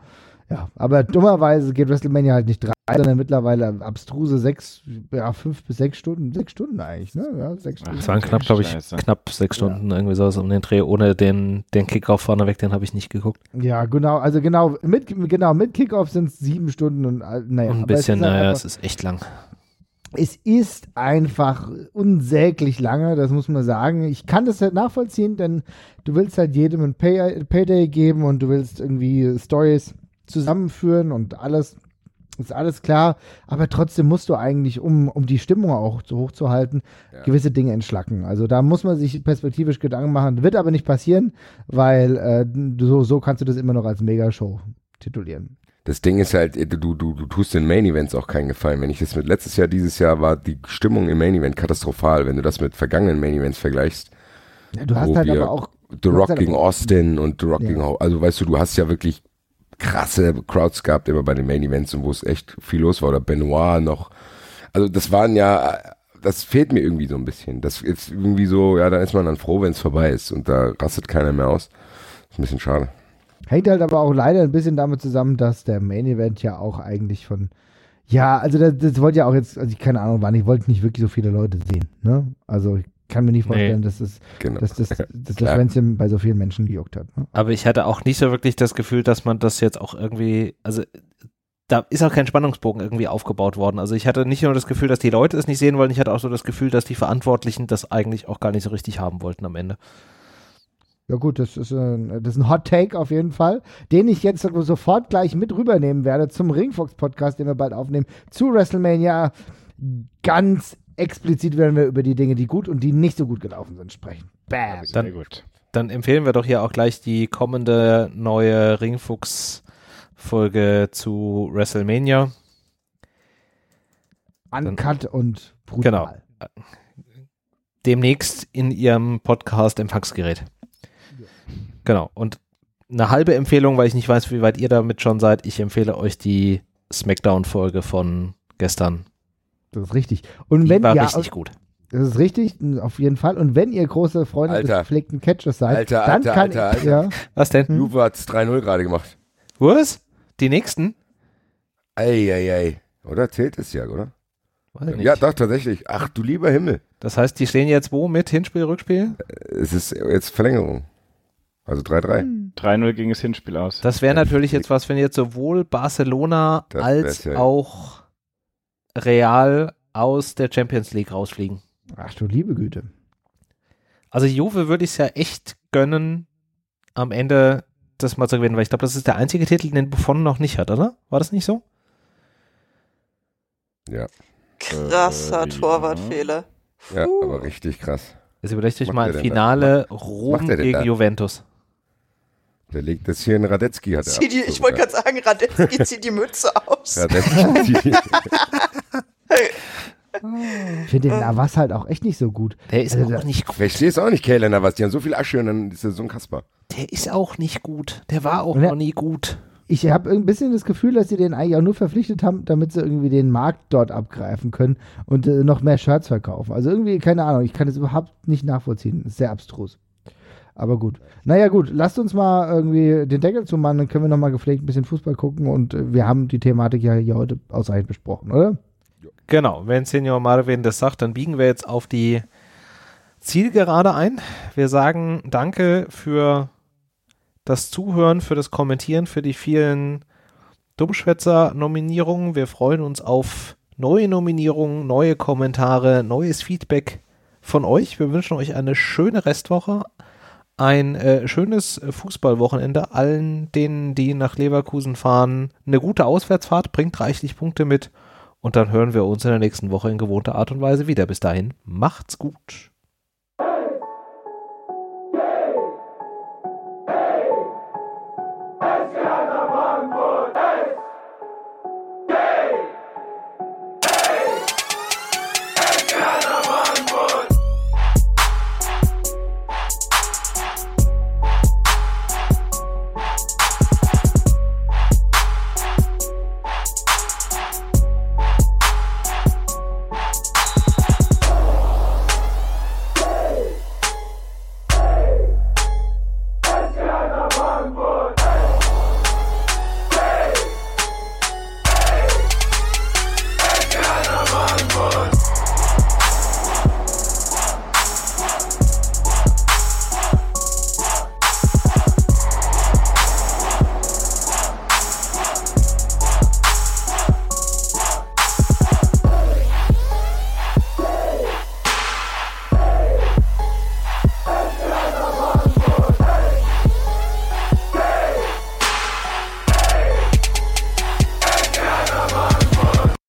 Ja, aber dummerweise geht WrestleMania halt nicht drei, sondern mittlerweile abstruse sechs, ja, fünf bis sechs Stunden. Sechs Stunden eigentlich, ne? Ja, sechs Stunden. Es waren knapp, glaube ich, Scheiße. knapp sechs Stunden, irgendwie sowas um den Dreh, ohne den, den Kickoff vorneweg, den habe ich nicht geguckt. Ja, genau, also genau, mit, genau, mit Kickoff sind es sieben Stunden und, äh, naja. Ein aber es bisschen, ist halt naja, einfach- es ist echt lang. Es ist einfach unsäglich lange, das muss man sagen. Ich kann das halt nachvollziehen, denn du willst halt jedem ein Pay Payday geben und du willst irgendwie Stories zusammenführen und alles, ist alles klar. Aber trotzdem musst du eigentlich, um, um die Stimmung auch so hoch zu halten, Ja. gewisse Dinge entschlacken. Also da muss man sich perspektivisch Gedanken machen. Wird aber nicht passieren, weil äh, so, so kannst du das immer noch als Megashow titulieren. Das Ding ist halt, du, du, du tust den Main Events auch keinen Gefallen. Wenn ich das mit letztes Jahr, dieses Jahr war die Stimmung im Main Event katastrophal. Wenn du das mit vergangenen Main Events vergleichst, Ja, du hast Wo halt wir- aber auch The Du hast Rock halt gegen auch- Austin und The Rock Ja. gegen Ho- also weißt du, du hast ja wirklich krasse Crowds gehabt immer bei den Main Events und wo es echt viel los war. Oder Benoit noch. Also das waren ja, das fehlt mir irgendwie so ein bisschen. Das ist irgendwie so, ja, dann ist man dann froh, wenn es vorbei ist und da rastet keiner mehr aus. Ist ein bisschen schade. Hängt halt aber auch leider ein bisschen damit zusammen, dass der Main Event ja auch eigentlich von, ja, also das, das wollte ja auch jetzt, also ich keine Ahnung wann, ich wollte nicht wirklich so viele Leute sehen, ne? Also ich kann mir nicht vorstellen, Nee. dass, es, Genau. dass das, dass das Klar. Schwänzchen bei so vielen Menschen gejuckt hat. Ne? Aber ich hatte auch nicht so wirklich das Gefühl, dass man das jetzt auch irgendwie, also da ist auch kein Spannungsbogen irgendwie aufgebaut worden. Also ich hatte nicht nur das Gefühl, dass die Leute es nicht sehen wollen, ich hatte auch so das Gefühl, dass die Verantwortlichen das eigentlich auch gar nicht so richtig haben wollten am Ende. Ja gut, das ist, ein, das ist ein Hot Take auf jeden Fall, den ich jetzt sofort gleich mit rübernehmen werde zum Ringfox-Podcast, den wir bald aufnehmen, zu WrestleMania. Ganz explizit werden wir über die Dinge, die gut und die nicht so gut gelaufen sind, sprechen. Bam. Sehr Dann- gut. Dann empfehlen wir doch hier auch gleich die kommende neue Ringfuchs-Folge zu WrestleMania. Uncut und brutal. Demnächst in ihrem Podcast-Empfangsgerät. Genau. Und eine halbe Empfehlung, weil ich nicht weiß, wie weit ihr damit schon seid. Ich empfehle euch die Smackdown-Folge von gestern. Das ist richtig. Und Die wenn war ja, richtig gut. das ist richtig, auf jeden Fall. Und wenn ihr große Freunde Alter. des gepflegten Catchers seid, Alter, dann Alter, kann Alter, Alter. ja, Was denn? Juve hat's drei null gerade gemacht. Was? Die nächsten? Eieiei. Oder? Zählt es ja, oder? Weiß ich nicht. Ja, doch, tatsächlich. Ach, du lieber Himmel. Das heißt, die stehen jetzt wo mit Hinspiel, Rückspiel? Es ist jetzt Verlängerung. Also drei drei. drei null ging das Hinspiel aus. Das wäre natürlich jetzt was, wenn jetzt sowohl Barcelona Das als wär's ja. auch Real aus der Champions League rausfliegen. ach du liebe Güte. Also Juve würde ich es ja echt gönnen, am Ende das mal zu gewinnen, weil ich glaube, das ist der einzige Titel, den Buffon noch nicht hat, oder? War das nicht so? Ja, Krasser Äh, ja. Torwartfehler. ja, Puh. aber richtig krass. Jetzt überlegt euch Macht mal der ein denn Finale da? Rom macht der denn gegen da? Juventus. Der legt das hier in Radetzky, hat er. Zieh die, ich wollte gerade sagen, Radetzky zieht die Mütze aus. Radetzky. Ich finde den Navas halt auch echt nicht so gut. Der ist Also auch der- nicht gut. Verstehst du auch nicht, Kaylander, was? Die haben so viel Asche und dann ist er so ein Kasper. Der ist auch nicht gut. Der war auch Und er- noch nie gut. Ich habe ein bisschen das Gefühl, dass sie den eigentlich auch nur verpflichtet haben, damit sie irgendwie den Markt dort abgreifen können und äh, noch mehr Shirts verkaufen. Also irgendwie, keine Ahnung, ich kann das überhaupt nicht nachvollziehen. Ist sehr abstrus. Aber gut. Naja gut, lasst uns mal irgendwie den Deckel zumachen, dann können wir nochmal gepflegt ein bisschen Fußball gucken und äh, wir haben die Thematik ja hier heute ausreichend besprochen, oder? Genau, wenn Senior Marvin das sagt, dann biegen wir jetzt auf die Zielgerade ein. Wir sagen danke für das Zuhören, für das Kommentieren, für die vielen Dummschwätzer-Nominierungen. Wir freuen uns auf neue Nominierungen, neue Kommentare, neues Feedback von euch. Wir wünschen euch eine schöne Restwoche, ein äh, schönes Fußballwochenende. Allen denen, die nach Leverkusen fahren, eine gute Auswärtsfahrt, bringt reichlich Punkte mit. Und dann hören wir uns in der nächsten Woche in gewohnter Art und Weise wieder. Bis dahin, macht's gut.